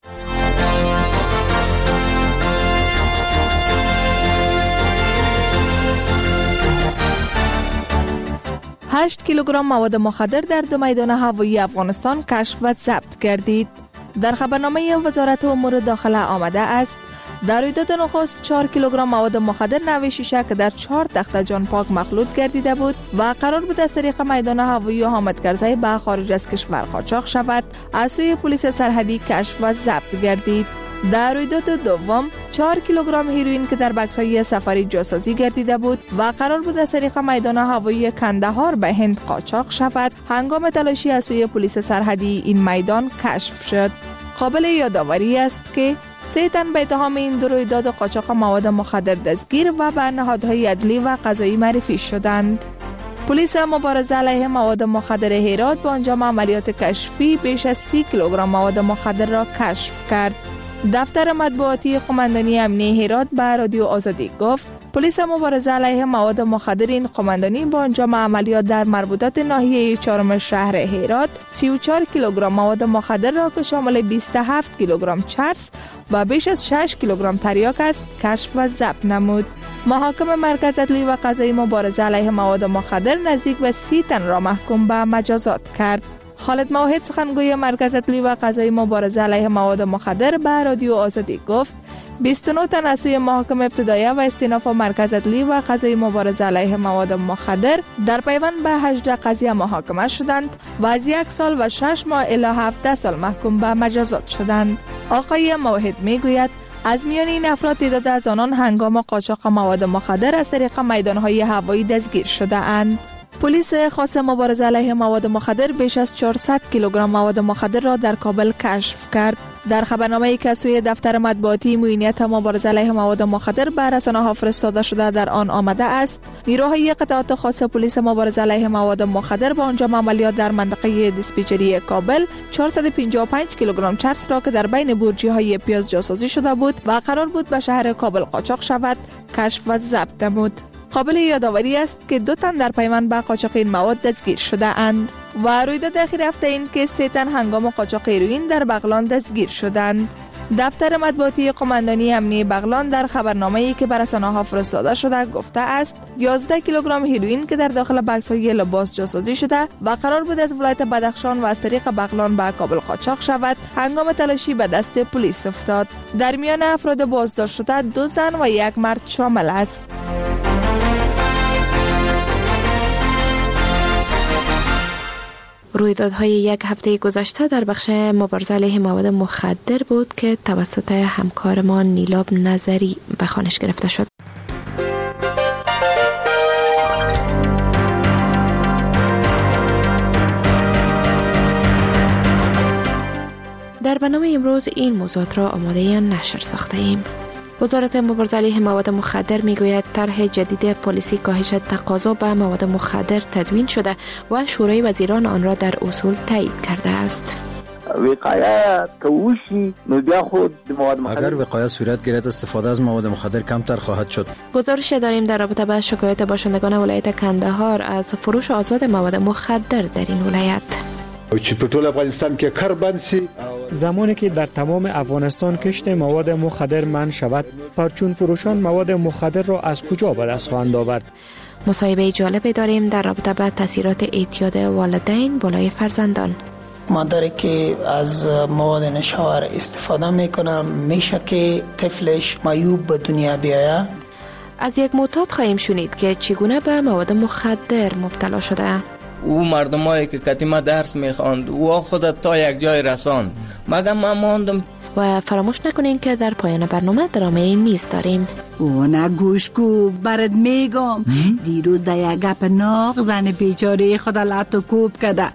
8 کیلوگرم مواد مخدر در 2 میدان هوایی افغانستان کشف و ضبط گردید. در خبرنامه وزارت امور داخله آمده است در رویداد نخست 4 کیلوگرم مواد مخدر نوع شیشه که در 4 تخته جان پاک مخلوط گردیده بود و قرار بود از طریق میدان هوایی حامد کرزی به خارج از کشور قاچاق شود، از سوی پلیس سرحدی کشف و ضبط گردید. در رویداد دوم 4 کیلوگرم هیروئین که در بکس‌های سفری جاسازی گردیده بود و قرار بود از طریق میدان هوایی کندهار به هند قاچاق شود، هنگام تلاشی از سوی پلیس سرحدی این میدان کشف شد. قابل یادآوری است که 3 تن به اتهام این دو رویداد قاچاق مواد مخدر دستگیر و به نهادهای عدلی و قضایی معرفی شدند. پلیس مبارزه علیه مواد مخدر هرات با انجام عملیات کشفی بیش از 30 کیلوگرم مواد مخدر را کشف کرد. دفتر مطبوعاتی قماندانی امنیه هرات به رادیو آزادی گفت پلیس مبارزه علیه مواد مخدر این قماندانی با انجام عملیات در مربوطات ناحیه 4 شهر هرات 34 کیلوگرم مواد مخدر را که شامل 27 کیلوگرم چرس و بیش از 6 کیلوگرم تریاک است کشف و ضبط نمود. محاکم مرکز عدلی و قضایی مبارزه علیه مواد مخدر نزدیک به 30 تن را محکوم به مجازات کرد. خالد موحد سخنگوی مرکز عدلی و قضایی مبارزه علیه مواد مخدر به رادیو آزادی گفت 29 تن از سوی محاکم ابتدایه و استیناف مرکز عدلی و قضایی مبارزه علیه مواد مخدر در پیوند به 18 قضیه محاکمه شدند و از 1 سال و 6 ماه الی 17 سال محکوم به مجازات شدند. آقای موحد میگوید از میان این افراد تعداد از آنان هنگام قاچاق مواد مخدر از طریق میدانهای هوایی دستگیر شده اند. پلیس خاص مبارزه علیه مواد مخدر بیش از 400 کیلوگرم مواد مخدر را در کابل کشف کرد. در خبرنامه‌ای که سوی دفتر مطبوعاتی معینیت مبارزه علیه مواد مخدر به رسانه‌ها فرستاده شده در آن آمده است نیروهای قطعات خاص پلیس مبارزه علیه مواد مخدر با انجام عملیات در منطقه دیسپیچری کابل 455 کیلوگرم چرس را که در بین بورجی‌های پیاز جاسازی شده بود و قرار بود به شهر کابل قاچاق شود کشف و ضبط نمود. قابل یادآوری است که 2 تن در پیوند به قاچاق این مواد دستگیر شده اند و رویداد اخیر هفته این که 3 تن هنگام قاچاق هروئین در بغلان دستگیر شدند. دفتر مطبوعاتی قماندانی امنیه بغلان در خبرنامه‌ای که بر رسانه‌ها فرستاده شده گفته است 11 کیلوگرم هروئین که در داخل بکس‌های لباس جاسازی شده و قرار بود از ولایت بدخشان و از طریق بغلان به کابل قاچاق شود، هنگام تلاشی به دست پلیس افتاد. در میان افراد بازداشت شده 2 زن و 1 مرد شامل است. رویدادهای یک هفته گذشته در بخش مبارزه علیه مواد مخدر بود که توسط همکارمان نیلاب نظری به خوانش گرفته شد. در برنامه امروز این موضوعات را آماده نشر ساخته ایم. وزارت مبارزه علیه مواد مخدر میگوید طرح جدید پلیسی کاهش تقاضا به مواد مخدر تدوین شده و شورای وزیران آن را در اصول تایید کرده است. وقایه کوشی نو بیا خود مواد مخدر اگر وقایه صورت گیرد استفاده از مواد مخدر کمتر خواهد شد. گزارش داریم در رابطه با شکایت باشندگان ولایت کندهار از فروش آزاد مواد مخدر در این ولایت. چې په ټول افغانستان کې کار بند شي. زمانی که در تمام افغانستان کشت مواد مخدر منع شود، پرچون فروشان مواد مخدر را از کجا به دست خواهند آورد؟ مصاحبه جالبی داریم در رابطه با تاثیرات اعتیاد والدین بالای فرزندان. مادری که از مواد نشاور استفاده میکنه میشه که طفلش معیوب به دنیا بیاید. از یک معتاد خواهیم شنید که چگونه به مواد مخدر مبتلا شده. او مردمایی که کتیمه درس میخواند او خودت تا یک جای رساند مگه من ماندم. و فراموش نکنین که در پایان برنامه درامه نیز داریم. او نه گوش کو برات میگم دیروز در یک گپ ناق زن بیچاره خدا لاتو کوب کده.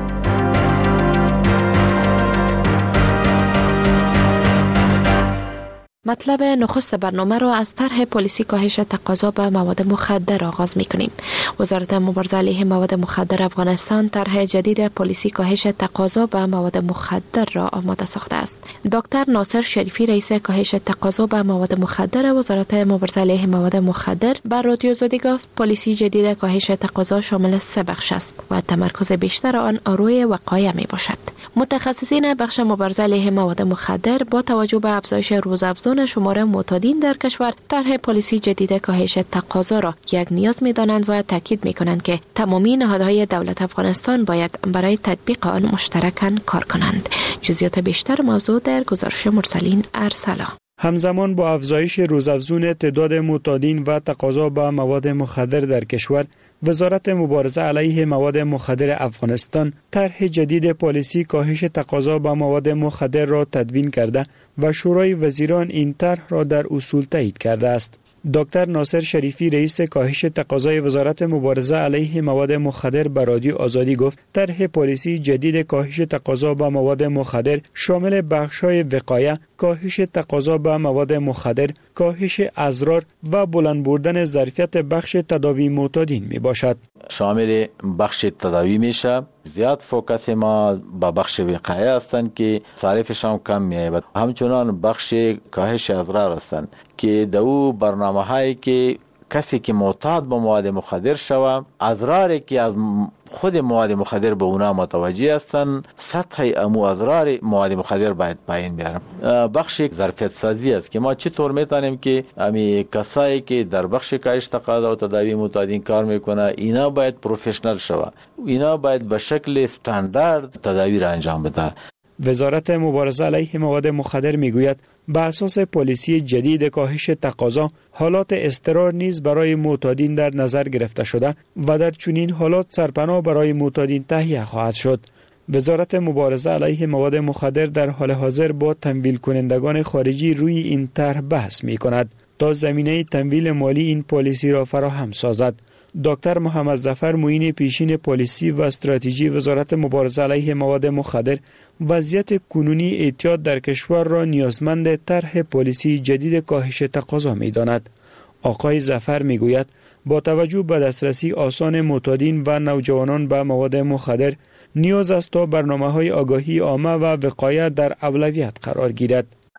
مطلب نخست برنامه را از طرح پلیسی کاهش تقاضا به مواد مخدر آغاز می‌کنیم. وزارت مبارزه علیه مواد مخدر افغانستان طرح جدید پلیسی کاهش تقاضا به مواد مخدر را آماده ساخته است. دکتر ناصر شریفی رئیس کاهش تقاضا به مواد مخدر وزارت مبارزه علیه مواد مخدر بر رادیو آزادی گفت پلیسی جدید کاهش تقاضا شامل 3 بخش است و تمرکز بیشتر آن روی وقایع میباشد. متخصصین بخش مبارزه علیه مواد مخدر با توجه به افزایش روزافزون شمار معتادین در کشور طرح پلیسی جدید کاهش تقاضا را یک نیاز می‌دانند و تاکید می‌کنند که تمامی نهادهای دولت افغانستان باید برای تطبیق آن مشترکاً کار کنند. جزئیات بیشتر موضوع در گزارش مرسلین ارسلا. همزمان با افزایش روزافزون تعداد معتادین و تقاضا به مواد مخدر در کشور، وزارت مبارزه علیه مواد مخدر افغانستان طرح جدید پالیسی کاهش تقاضا به مواد مخدر را تدوین کرده و شورای وزیران این طرح را در اصول تایید کرده است. دکتر ناصر شریفی رئیس کاهش تقاضای وزارت مبارزه علیه مواد مخدر به رادیو آزادی گفت طرح پالیسی جدید کاهش تقاضا به مواد مخدر شامل بخش‌های وقایه، کاهش تقاضا به مواد مخدر، کاهش اضرار و بلند بردن ظرفیت بخش تداوی معتادین می باشد. شامل بخش تداوی میشه. زیاد فوکس ما با بخش وقایه هستند که صرفش هم کم میاد. همچنان بخش کاهش اضرار هستند که دو برنامه هایی که کسی که معتاد به مواد مخدر شوه، اضراری که از خود مواد مخدر به اونا متوجه هستند، سطح امو اضرار مواد مخدر باید پایین بیارم. بخش ظرفیت سازی است که ما چطور میتونیم که امی کسایی که در بخش کاهش تقاضا و تداوی معتادین کار میکنه اینا باید پروفشنال شوه، اینا باید به شکل استاندارد تداوی را انجام بده. وزارت مبارزه علیه مواد مخدر میگوید به اساس پالیسی جدید کاهش تقاضا حالات اضطرار نیز برای معتادین در نظر گرفته شده و در چنین حالات سرپناه برای معتادین تهیه خواهد شد. وزارت مبارزه علیه مواد مخدر در حال حاضر با تمویل کنندگان خارجی روی این طرح بحث می کند تا زمینه تمویل مالی این پالیسی را فراهم سازد. دکتر محمد ظفر معین پیشین پالیسی و استراتژی وزارت مبارزه علیه مواد مخدر وضعیت کنونی اعتیاد در کشور را نیازمند طرح پالیسی جدید کاهش تقاضا می‌داند. آقای ظفر میگوید با توجه به دسترسی آسان معتادین و نوجوانان به مواد مخدر نیاز است تا برنامه‌های آگاهی عامه و وقایت در اولویت قرار گیرد.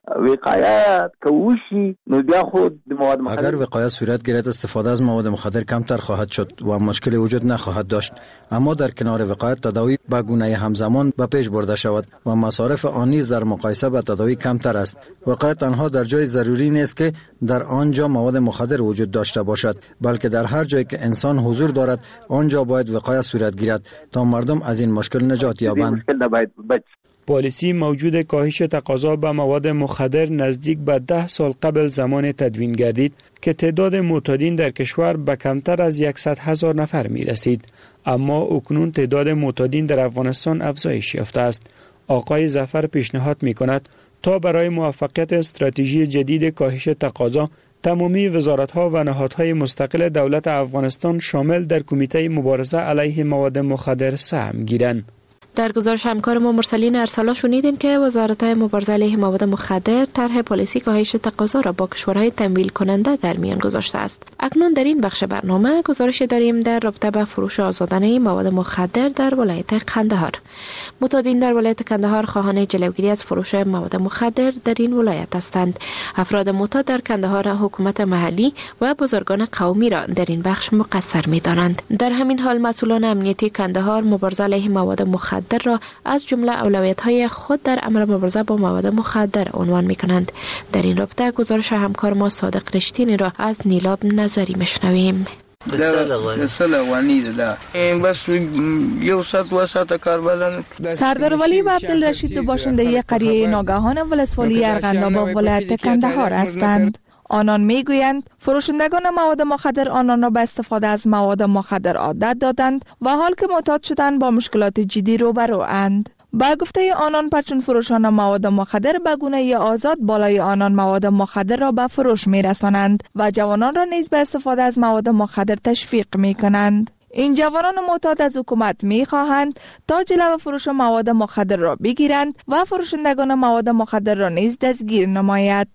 وقایت کوشی نو بیا خود مواد مخدر اگر وقایت صورت گیرد استفاده از مواد مخدر کمتر خواهد شد و مشکل وجود نخواهد داشت. اما در کنار وقایت تداوی به گونه همزمان به پیش برده شود و مصارف آن نیز در مقایسه با تداوی کمتر است. وقایت تنها در جای ضروری نیست که در آنجا مواد مخدر وجود داشته باشد، بلکه در هر جایی که انسان حضور دارد آنجا باید وقایت صورت گیرد تا مردم از این مشکل نجات یابند. پالیسی موجود کاهش تقاضا به مواد مخدر نزدیک به 10 سال قبل زمان تدوین گردید که تعداد معتادین در کشور به کمتر از 100,000 نفر می رسید. اما اکنون تعداد معتادین در افغانستان افزایش یافته است. آقای ظفر پیشنهاد می کند تا برای موفقیت استراتژی جدید کاهش تقاضا تمامی وزارت‌ها و نهادهای مستقل دولت افغانستان شامل در کمیته مبارزه علیه مواد مخدر سهم گیرند. در گزارش همکار ما مرسلین ارسلا شنیدین که وزارت‌های مبارزه علیه مواد مخدر طرح پالیسی کاهش تقاضا را با کشورهای تمویل کننده در میان گذاشته است. اکنون در این بخش برنامه گزارش داریم در رابطه با فروش آزادانه مواد مخدر در ولایت قندهار. معتادین در ولایت قندهار خواهان جلوگیری از فروش مواد مخدر در این ولایت هستند. افراد معتاد در قندهار حکومت محلی و بزرگان قومی را در این بخش مقصر می‌دانند. در همین حال مسئولان امنیتی قندهار مبارزه علیه مواد مخدر را از جمله اولویت‌های خود در امر مبارزه با مواد مخدر عنوان می‌کنند. در این رابطه گزارش همکار ما صادق رشتینی را از نیلاب نظری می‌شنویم. سردار ولی و عبدالرشید دو باشنده قریه ناگهان ولسوالی ارغنداب ولایت قندهار هستند. آنان میگویند فروشندگان مواد مخدر آنان را به استفاده از مواد مخدر عادت دادند و حال که معتاد شدند با مشکلات جدی روبرو اند. با گفته آنان پرچون فروشان مواد مخدر به گونه آزاد بالای آنان مواد مخدر را به فروش میرسانند و جوانان را نیز به استفاده از مواد مخدر تشویق میکنند. این جوانان معتاد از حکومت می‌خواهند تا جلو فروش مواد مخدر را بگیرند و فروشندگان مواد مخدر را نیز دستگیر نماید.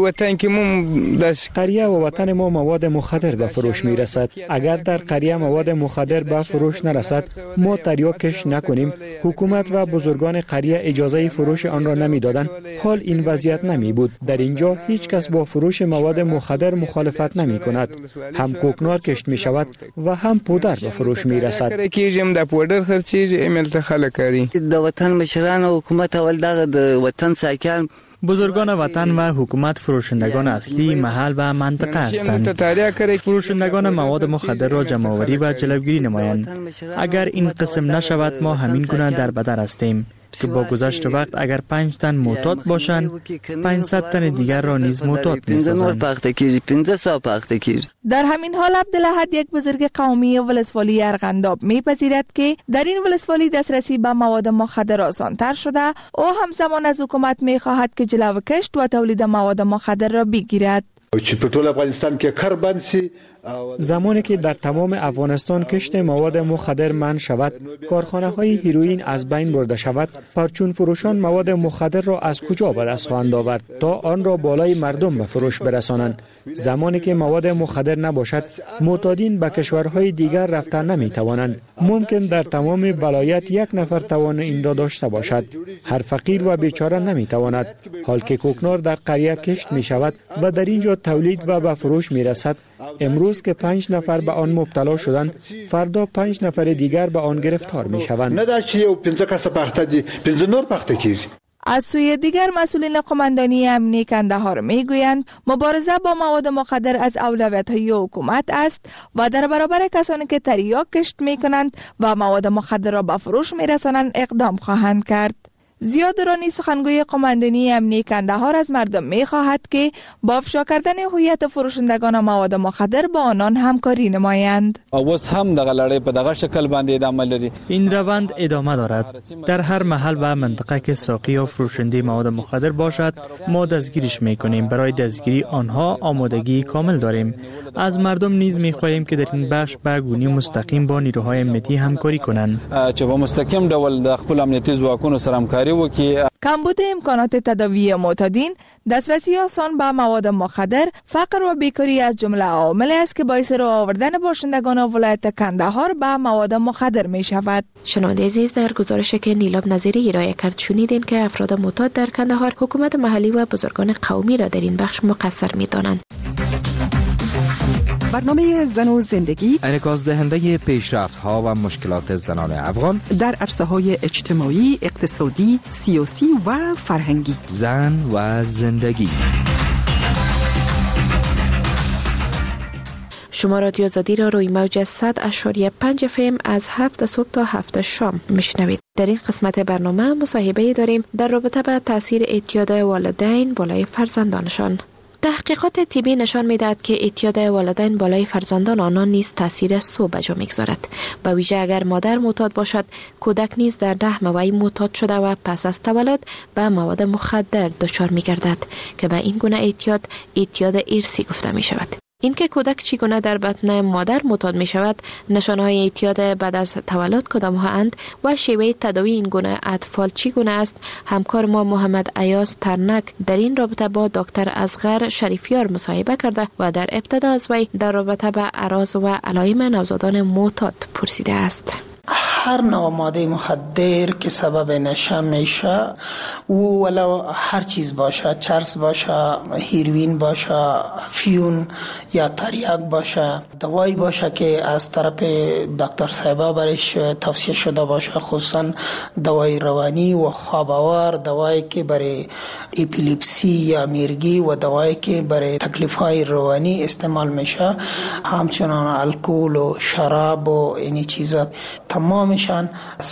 قریه و وطن ما مواد مخدر به فروش می‌رسد. اگر در قریه مواد مخدر به فروش نرسد، ما تریاکش نکنیم، حکومت و بزرگان قریه اجازه فروش آن را نمی‌دادند، حال این وضعیت نمی‌بود. در اینجا هیچ کس با فروش مواد مخدر مخالفت نمی‌کند. هم کوکنار کشت می‌شود و هم پودر به فروش میرسد. د پودر خرچیږي ایمل خلک کاری د وطن مشران او حکومت اول دغه د وطن ساکن بزرگان وطن و حکومت فروشندگان اصلی محل و منطقه هستند. فروشندگان مواد مخدر را جمع‌آوری و جلوگیری نمایند. اگر این قسم نشود ما همین گونه در بدر هستیم که با گذشت وقت اگر 5 تن معتاد باشند 500 تن دیگر را نیز معتاد می‌سازند. در همین حال عبدالاحد یک بزرگ قومی ولسوالی ارغنداب می‌پذیرد که در این ولسوالی دسترسی به مواد مخدر آسان‌تر شده. او همزمان از حکومت می‌خواهد که جلو کشت و تولید مواد مخدر را بگیرد. زمانی که در تمام افغانستان کشت مواد مخدر منع شود، کارخانه های هیروئین از بین برده شود، پرچون فروشان مواد مخدر را از کجا به دست خواهند آورد تا آن را بالای مردم به فروش برسانند؟ زمانی که مواد مخدر نباشد، معتادین به کشورهای دیگر رفتن نمی توانند. ممکن در تمام ولایت یک نفر توان این را داشته باشد. هر فقیر و بیچاره نمی تواند. حال که کوکنار در قریه کشت می شود و در اینجا تولید و به فروش می رسد، امروز که 5 نفر به آن مبتلا شدند، فردا 5 نفر دیگر به آن گرفتار می شوند. از سوی دیگر مسئولین قماندانی امنی قندهار میگویند مبارزه با مواد مخدر از اولویت‌های حکومت است و در برابر کسانی که تریاک کشت میکنند و مواد مخدر را به فروش میرسانند اقدام خواهند کرد. زیاد رانی سخنگوی قماندانی امنی قندهار از مردم می‌خواهد که با افشا کردن هویت فروشندگان مواد مخدر با آنان همکاری نمایند. این روند ادامه دارد. در هر محل و منطقه که ساقی یا فروشنده مواد مخدر باشد، ما دستگیرش می‌کنیم. برای دستگیری آنها آمادگی کامل داریم. از مردم نیز می‌خواهیم که در این بخش به گونه مستقیم با نیروهای امنیتی همکاری کنند. چې په مستقیم ډول د خپل امنیتي ځواکونو سره همکاري و که کمبود امکانات تداوی معتادین، دسترسی آسان به مواد مخدر، فقر و بیکاری از جمله عوامل است که باعث رو آوردن باشندگان ولایت کندهار به مواد مخدر می شود. شنونده عزیز، در گزارشی که نیلاب نظیری ارائه کرد شنیدین که افراد معتاد در کندهار حکومت محلی و بزرگان قومی را در این بخش مقصر می دانند. برنامه زن و زندگی انعکاس دهنده پیشرفت‌ها و مشکلات زنان افغان در عرصه‌های اجتماعی، اقتصادی، سیاسی و فرهنگی. زن و زندگی. شما رادیو آزادی را روی موج 100.5 FM از 7 صبح تا 7 شام میشنوید. در این قسمت برنامه مصاحبه داریم در رابطه با تاثیر اعتیاد والدین بالای فرزندانشان. تحقیقات طبی نشان می‌دهد که اعتیاد والدین بالای فرزندان آنان نیز تاثیر سو به جا می‌گذارد. به ویژه اگر مادر معتاد باشد، کودک نیز در رحم وی معتاد شده و پس از تولد به مواد مخدر دچار می‌گردد که به این گونه اعتیاد ارثی گفته می‌شود. اینکه کودک چگونه در بطن مادر معتاد می شود، نشانه‌های اعتیاد بعد از تولد کدام ها اند و شیوه تداوی این گونه اطفال چگونه است، همکار ما محمد ایاز ترنک در این رابطه با دکتر اصغر شریفیار مصاحبه کرده و در ابتدا از وی در رابطه با اعراض و علائم نوزادان معتاد پرسیده است. هر نوع ماده مخدر که سبب نشه میشه، او ولو هر چیز باشه، چرس باشه، هیروین باشه، فیون یا تریاک باشه، دوایی باشه که از طرف دکتر صاحبا برش توصیه شده باشه، خصوصا دوای روانی و خواب‌آور، دوایی که برای اپیلپسی یا میرگی و دوایی که برای تکلیف‌های روانی استعمال میشه، همچنان الکل و شراب و این چیزا تمامشان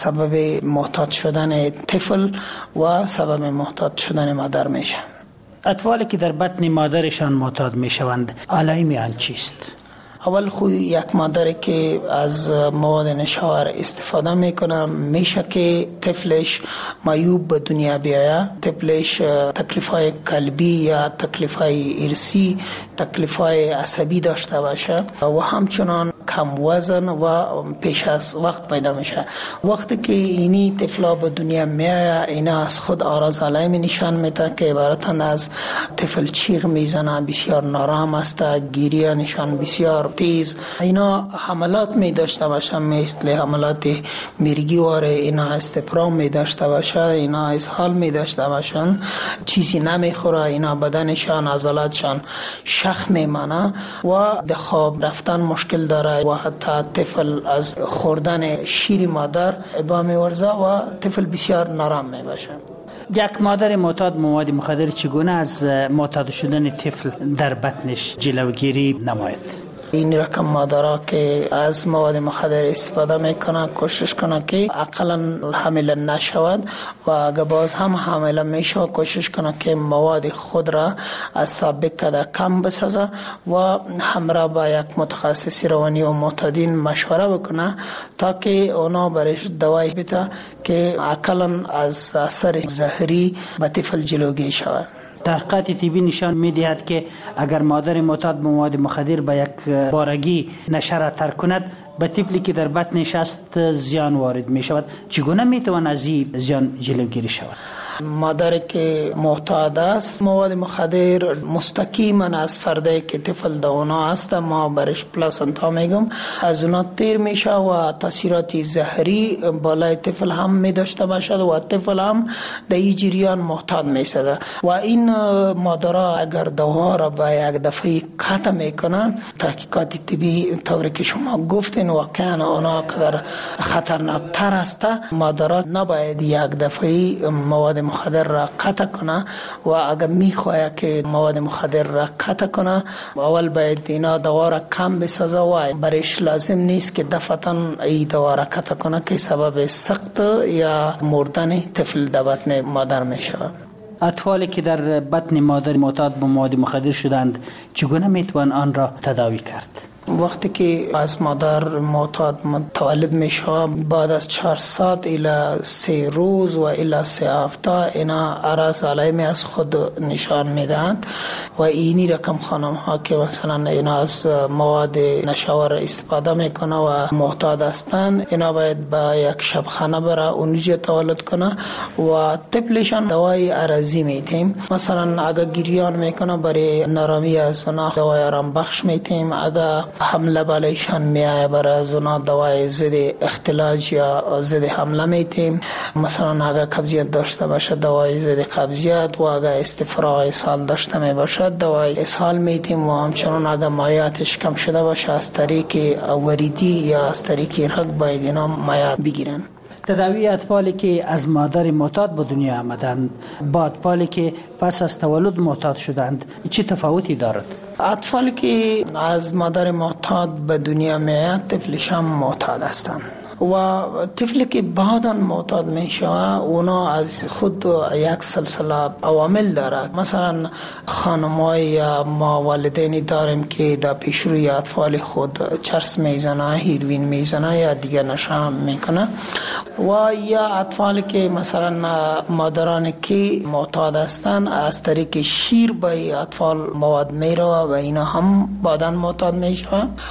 سبب معتاد شدن طفل و سبب معتاد شدن مادر میشه. اطفالی که در بطن مادرشان معتاد میشوند، علائم آن چیست؟ اول خود یک مادر که از مواد نشاور استفاده میکنه میشه که طفلش معیوب به دنیا بیایه، طفلش تکلیف‌های قلبی یا تکلیف‌های ارثی، تکلیف‌های عصبی داشته باشه و همچنان کم وزن و پیش از وقت پیدا میشه. وقتی که اینی طفلا به دنیا میایه، اینا از خود آراز علائم نشان میده که عبارتند از طفل چیغ میزنه، بسیار نارام است، گریه نشان بسیار تیز. اینا حملات می داشته باشه، مثل حملات میرگی واره، اینا استپرام می داشته باشه، اینا اسهال می داشته باشن، چیزی نمیخوره، اینا بدنشان عضلاتشان شخ میمانه و در خواب رفتن مشکل داره و حتی طفل از خوردن شیر مادر ابا میورزه و طفل بسیار نارام می باشه. یک مادر معتاد مواد مخدر چگونه از معتاد شدن طفل در بطنش جلوگیری نماید؟ این رقم مادرها که از مواد مخدر استفاده میکنن کوشش کنن که اقلا حامل نشود و اگر باز هم حامل میشه کوشش کنن که مواد خود را از سابق کده کم بسازه و همراه با یک متخصص روانی و معتادین مشوره بکنه تا که اونا برش دوای بده که اقلا از اثر زهری به طفل جلوگیری شود. تحقیقات طبی نشان می‌دهد که اگر مادر معتاد به مواد مخدر به یک بارگی نشه را ترک کند، به طفلی که در بطنش است زیان وارد می شود. چگونه میتوان از این زیان جلوگیری شود؟ مادر که معتاد است مواد مخدر مستقیما از فردی که طفل در اونا است، ما برش پلاسنتا میگم، از اونا تیر میشه و تاثیرات زهری بالای طفل هم می داشته باشد و طفل هم در این جریان معتاد میشه و این مادرها اگر دوا را با یک دفعه قطع میکنن، تحقیقات طبی طوری که شما گفتین واقعا اونا قدر خطرناکتر است. مادرها نباید یک دفعه مواد مخدر را قطع کنه و اگر میخواه که مواد مخدر را قطع کنه، اول باید اینا دوا را کم بسازه و برش لازم نیست که دفعتا ای دوا را قطع کنه که سبب سقط یا مردن طفل در بطن مادر میشه. اطفالی که در بطن مادر معتاد به مواد مخدر شدند چگونه میتوان آن را تداوی کرد؟ وقتی که از مادر معتاد متولد میشه بعد از 4 ساعت الی 3 روز و الی 3 هفته اینا عرض علائمی از خود نشان میدهند و اینی رقم خانم ها که مثلا اینا از مواد نشاور استفاده میکنه و معتاد هستند اینا باید با یک شبخانه بره اونجا تولد کنه و طفلشان دوای عرضی میتیم. مثلا اگر گریان میکنه برای نرامی از اونا دوای آرام بخش میتیم، اگر حمله بالایشان میایه برای از اونا دوای ضد اختلاج یا ضد حمله میتیم. مثلا اگر قبضیت داشته باشه دوای ضد قبضیت و اگر استفراغ اسهال داشته می باشه دوای اسهال میتیم و همچنان اگر مایعاتش کم شده باشه از طریق وریدی یا از طریق رگ باید اینا مایعات بگیرن. تداوی اطفالی که از مادر معتاد به دنیا آمدند با اطفالی که پس از تولد معتاد شدند چه تفاوتی دارد؟ اطفالی که از مادر معتاد به دنیا میاد طفلش هم معتاد هستند و طفلی که بعداً معتاد میشه اونا از خود یک سلسله عوامل داره. مثلا خانمای یا ما والدینی داریم که در پیشروی اطفال خود چرس میزنه، هیروین میزنه یا دیگه نشه میکنه و یا اطفالی که مثلا مادرانی که معتاد هستن از طریق شیر به اطفال مواد میره و اینا هم بعداً معتاد میشه.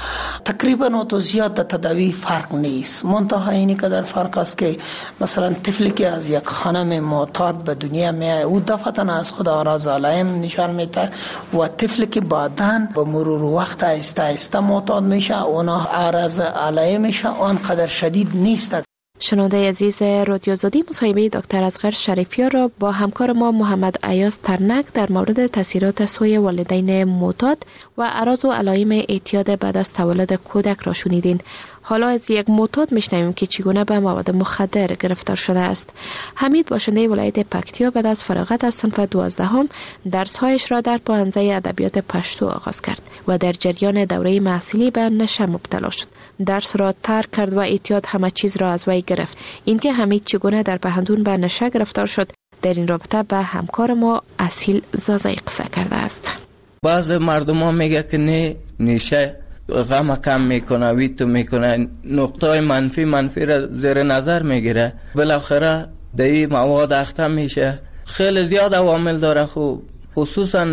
تقریبا تو زیاد در تداوی فرق نیست، منتها اینی که در فرق است که مثلا طفلی که از یک خانم معتاد به دنیا میاد او دفعتاً از خود آراز علائم نشان میده و طفلی که بعداً به مرور وقت آهسته آهسته معتاد میشه اونا آراز علائمش آنقدر شدید نیست. شنونده عزیز رادیو آزادی مصاحبه دکتر اصغر شریفیار را با همکار ما محمد ایاز ترنک در مورد تاثیرات سوی والدین معتاد و اعراض و علائم اعتیاد بعد از تولد کودک را شنیدین. حالا از یک معتاد میشنویم که چگونه به مواد مخدر گرفتار شده است. حمید باشنده ولایت پکتیا بعد از فراغت از صنف 12 درس‌هایش را در پوهنځی ادبیات پشتو آغاز کرد و در جریان دوره محصولی به نشه مبتلا شد. درس را ترک کرد و اعتیاد همه چیز را از وی گرفت. اینکه حمید چگونه در پوهنتون به نشه گرفتار شد در این رابطه به همکار ما اصیل زازای قصه کرده است. بعض مردم ها میگه که نه نشه غم کم میکنه، ویتو میکنه، نقطه منفی را زیر نظر میگیره، بالاخره دی مواد اخته میشه. خیلی زیاد عوامل داره. خوب خصوصا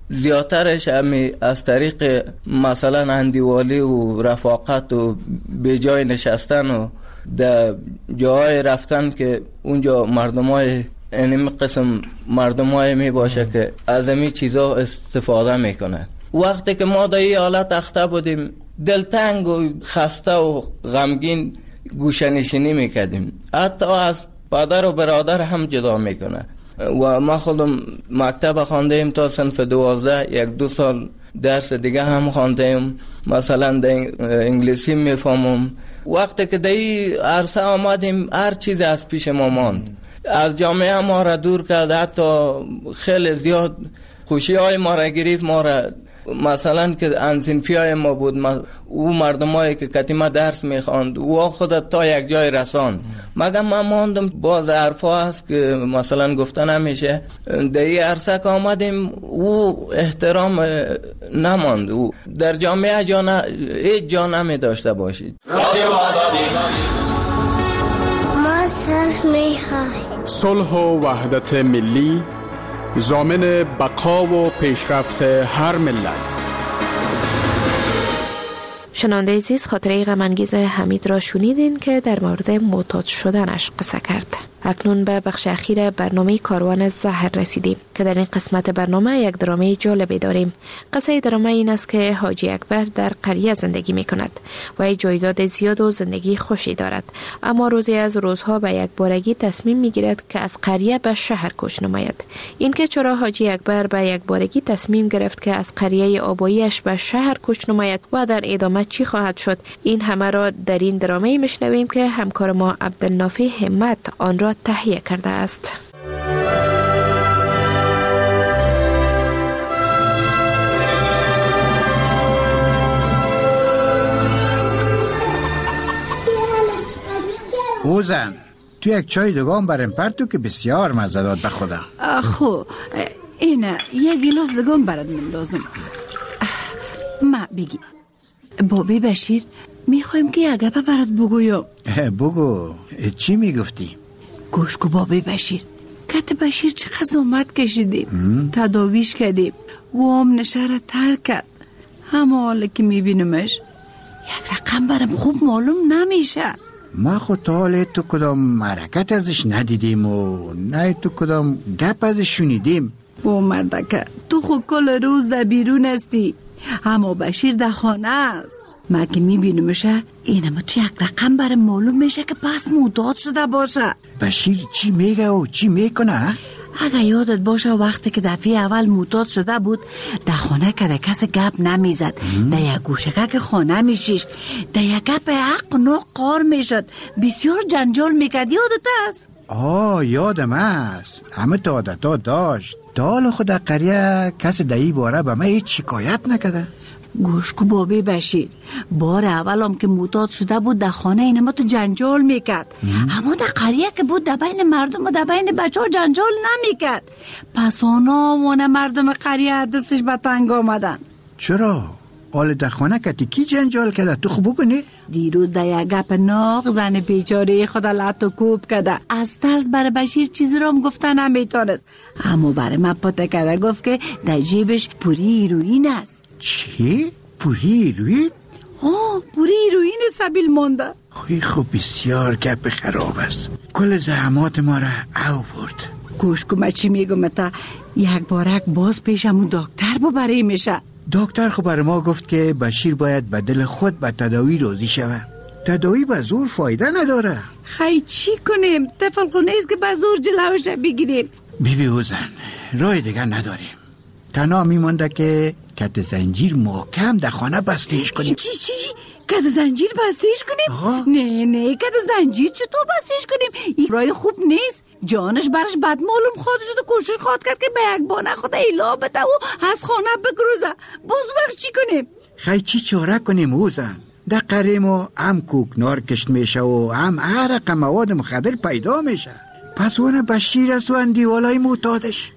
زیادترش از طریق مثلا اندیوالی و رفاقت و به جای نشستن و در جای رفتن که اونجا مردمای این قسم مردمای می باشه که از این چیزا استفاده میکنه. وقتی که ما در این حالت اخته بودیم دلتنگ و خسته و غمگین گوشه‌نشینی میکردیم، حتی از پدر و برادر هم جدا میکنه. و ما خودم مکتب خواندیم تا صنف 12، 1-2 سال درس دیگه هم خواندیم، مثلا انگلیسی میفهمم. وقتی که در این عرصه آمدیم هر چیز از پیش ما ماند، از جامعه ما را دور کرد، حتی خیلی زیاد خوشی های ما را گرفت. ما را مثلا که انزینفی های ما بود، او مردم هایی که کتیمه درس میخواند او خودت تا یک جای رساند. مگه من ماندم باز حرفا هست که مثلا گفتن همیشه در این عرصه که آمدیم او احترام نماند، او در جامعه هیچ جا نمی داشته باشید. رادیو آزادی ما صلح و وحدت ملی ضامن بقا و پیشرفت هر ملت. شنونده عزیز، خاطره غم‌انگیز حمید را شنیدین که در مورد معتاد شدنش قصه کرد. اکنون به بخش اخیر برنامه کاروان زهر رسیدیم که در این قسمت برنامه یک درامه جالبی داریم. قصه درامه این است که حاجی اکبر در قریه زندگی می کند و جایداد زیاد و زندگی خوشی دارد، اما روزی از روزها به یک بارگی تصمیم می گیرد که از قریه به شهر کوچ نماید. این که چرا حاجی اکبر به یک بارگی تصمیم گرفت که از قریه آباییش به شهر کوچ نماید و در ادامه چی خواهد شد، این همه را در این درامه میشنویم که همکار ما عبدالنافی همت آن را تهیه کرده است. اوزن تو یک چای دوگان برم پرتو که بسیار مزه داد به خودم. خو اینه یک گیلاس دوگان برات مندازم. ما بگی بابی بشیر میخوایم که یک گپ برات بگویم. بگو چی میگفتی؟ گوش کو بابی بشیر، کت بشیر چقدر زحمت کشیدیم، تداویش کردیم و هم نشره ترک کرد. همه حالا که میبینمش یک رقم برم خوب معلوم نمیشه. ما خود تا حالا تو کدام حرکت ازش ندیدیم و نه تو کدام گپ ازش شنیدیم. با مردکه تو خود کل روز در بیرون هستی، اما بشیر در خانه است. ما که میبینمشه اینما تو یک رقم برم معلوم میشه که پس معتاد شده باشه. بشیر چی میگه و چی میکنه؟ اگه یادت باشه وقتی که دفعه اول معتاد شده بود در خانه که در کس گپ نمیزد، در یک گوشگه که خانه میشیشت، در یک گپ حق نو قار میشد، بسیار جنجال میکرد. یادت است؟ یادم است. همه تا عادتا داشت. حالا خود در قریه کسی در این باره به من هیچ شکایت نکده. گوش کو بابی بشیر، بار اول هم که معتاد شده بود در خانه اینما تو جنجال میکرد، اما در قریه که بود در بین مردم و در بین بچه ها جنجال نمیکرد. پس آنها مردم قریه دستش به تنگ آمدن. چرا؟ حال در خانه که کی جنجال کرده؟ تو خوب بگونی؟ دیروز در یک گپ ناق زن بیچاره خود لط و کوب کرده. از ترس برای بشیر چیزی رو هم گفته نمیتونست، اما برای من پته کرده گفت که در جیبش پوری هیروئین است. چی؟ پوری هیروئین؟ پوری هیروئین سبیل مانده. خب بسیار گپ خراب است. کل زحمات ما را او برد. گوش کو من چی میگم تا یک بارک باز پیشمون دکتر ببری میشه. دکتر خب برای ما گفت که بشیر باید به دل خود به تداوی راضی شود. تداوی به زور فایده نداره. خیلی چی کنیم؟ طفل خونه ایست که به زور جلوش بگیریم. بیبی اوزن راه دیگه نداریم. تنها میمونده که کت زنجیر محکم در خانه بستهش کنیم. چی؟ کت زنجیر بستهش کنیم؟ نه کت زنجیر چطور بستهش کنیم؟ این رای خوب نیست. جانش برش بد معلوم خواهد شد و کوشش خواهد کرد که به یک بانه خود ایلا بده و از خانه بگروزه. باز وقت چی کنیم؟ خیلی چی چاره کنیم اوزن؟ در قریم و هم کوکنار کشت میشه و هم هر رقم مواد مخدر پیدا میشه. پس اون بشیر است و اندیوالای معتادش.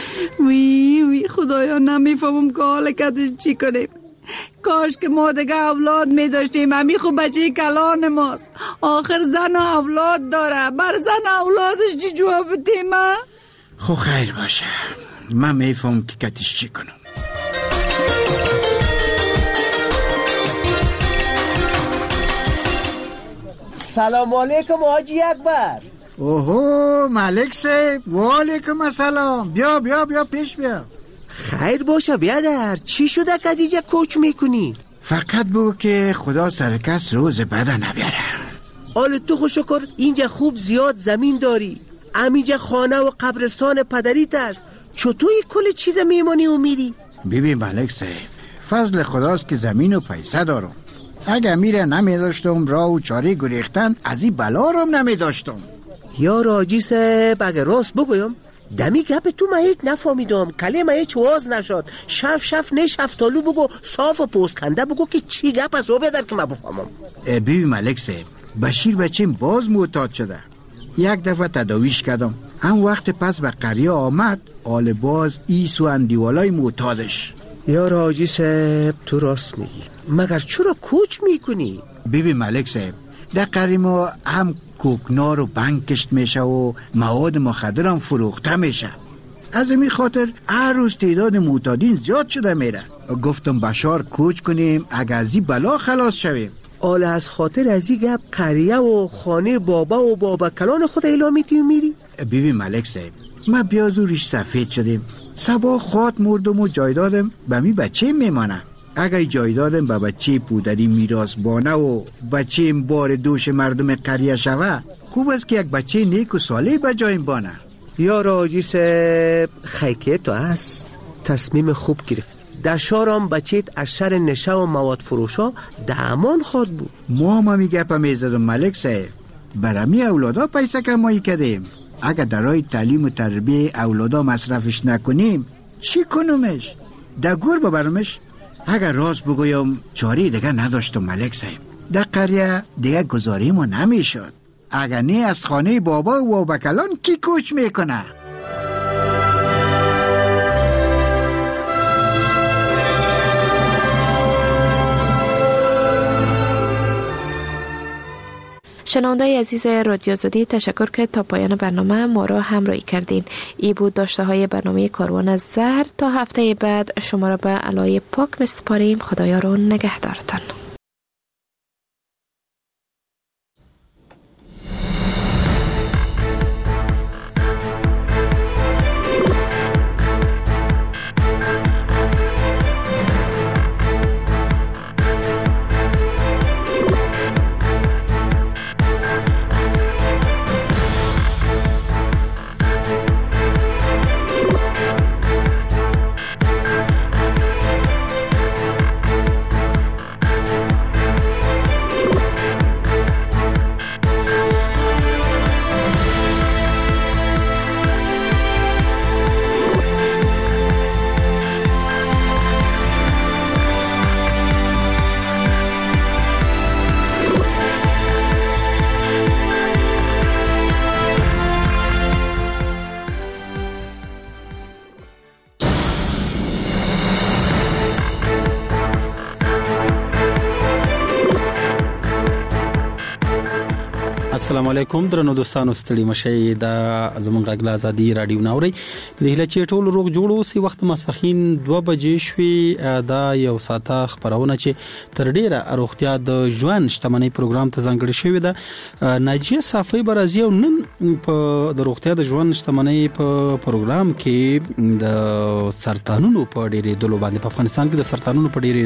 وی خدایا نمیفهمم که حال کدش چی کنیم. کاش که ما دیگه اولاد می داشتیم. همی خوب بچه کلان ماست. آخر زن اولاد داره. بر زن اولادش چی جواب بدیم؟ خب خیر باشه. من میفهم که کدش چی کنم. سلام علیکم حاجی اکبر. اوهو ملک صاحب، و علیکم السلام. بیا پیش بیا. خیر باشه بیادر، چی شده که از اینجا کوچ میکنی؟ فقط بگو که خدا سرکس روز بده نبیاره. حال تو خو شکر اینجا خوب زیاد زمین داری، همینجا خانه و قبرستان پدریت است، چطوری کل چیز میمانی و میری؟ ببین ملک صاحب، فضل خداست که زمین و پیسه دارم. اگه میره نمیداشتم راه و چاره گریختن از این بلا رو نمیداشتم. یا راجی صاحب اگه راست بگویم دمی گپ تو من هیچ نفهمیدم، کلمه هیچ واز نشد. شف نشفتالو بگو، صاف و پوسکنده بگو که چی گپ از رو بدر که من بفهمم. ببین ملک صاحب، بشیر بچیم باز معتاد شده. یک دفعه تداویش کردم، هم وقت پس به قریه آمد آل باز ایس و اندیوالای معتادش. یا راجی صاحب تو راست میگی، مگر چرا کوچ میکنی؟ ببین ملک صاحب، در قریه ما هم کوکنار و بنگ کشت میشه و مواد مخدر هم فروخته میشه. از این خاطر هر روز تعداد معتادین زیاد شده میره. گفتم بشار کوچ کنیم اگر از این بلا خلاص شویم. آله از خاطر از این گپ قریه و خانه بابا و بابا کلان خود اعلامیتی میری؟ ببین ملک صاحب، ما بیازوریش سفید شدیم. سبا خواد مردم و جایدادم به می بچه میمانه. اگر جایدادم به بچه پودری میراث بانه و بچه بار دوش مردم قریه شوه، خوب است که یک بچه نیک و صالح به جای بانه. یا راجی صاحب خیکه تو است، تصمیم خوب گرفت. در شارم بچهت از شر نشه و مواد فروشا در امان خواد بود. ما میگه پا میزدم ملک صاحب، برمی اولادا پیسه کمایی کردیم. اگر در راه تعلیم و تربیه اولادا مصرفش نکنیم چی کنمش؟ در گور ببرمش؟ اگر راست بگویم چاره دیگه نداشتم ملک صاحب. در قریه دیگه گذاری ما نمیشد. اگر نه از خانه بابا و بکلان کی کوچ میکنه؟ شنونده عزیز رادیو آزادی، تشکر که تا پایان برنامه ما را همراهی کردین. ای بود داشته های برنامه کاروان زهر. تا هفته بعد شما را به علای پاک میسپاریم. خدایا رو نگهدارتان. السلام علیکم درنو دوستانو، ستړي مشئ. دا زمونږ غږ ازادي رادیو ناوري په دې چې ټول روغ جوړو سي وخت ماسپخین 2 بجې شوي. دا یو ساته خبرونه چې تر ډیره روغتیا د ژوند شتمنۍ پروګرام ته ځانګړی شوی ده. ناجیه صافی برازي او نن په د روغتیا د ژوند شتمنۍ په پروګرام کې د سرطانونو په ډیره دلو باندې په افغانستان کې د سرطانونو په ډیره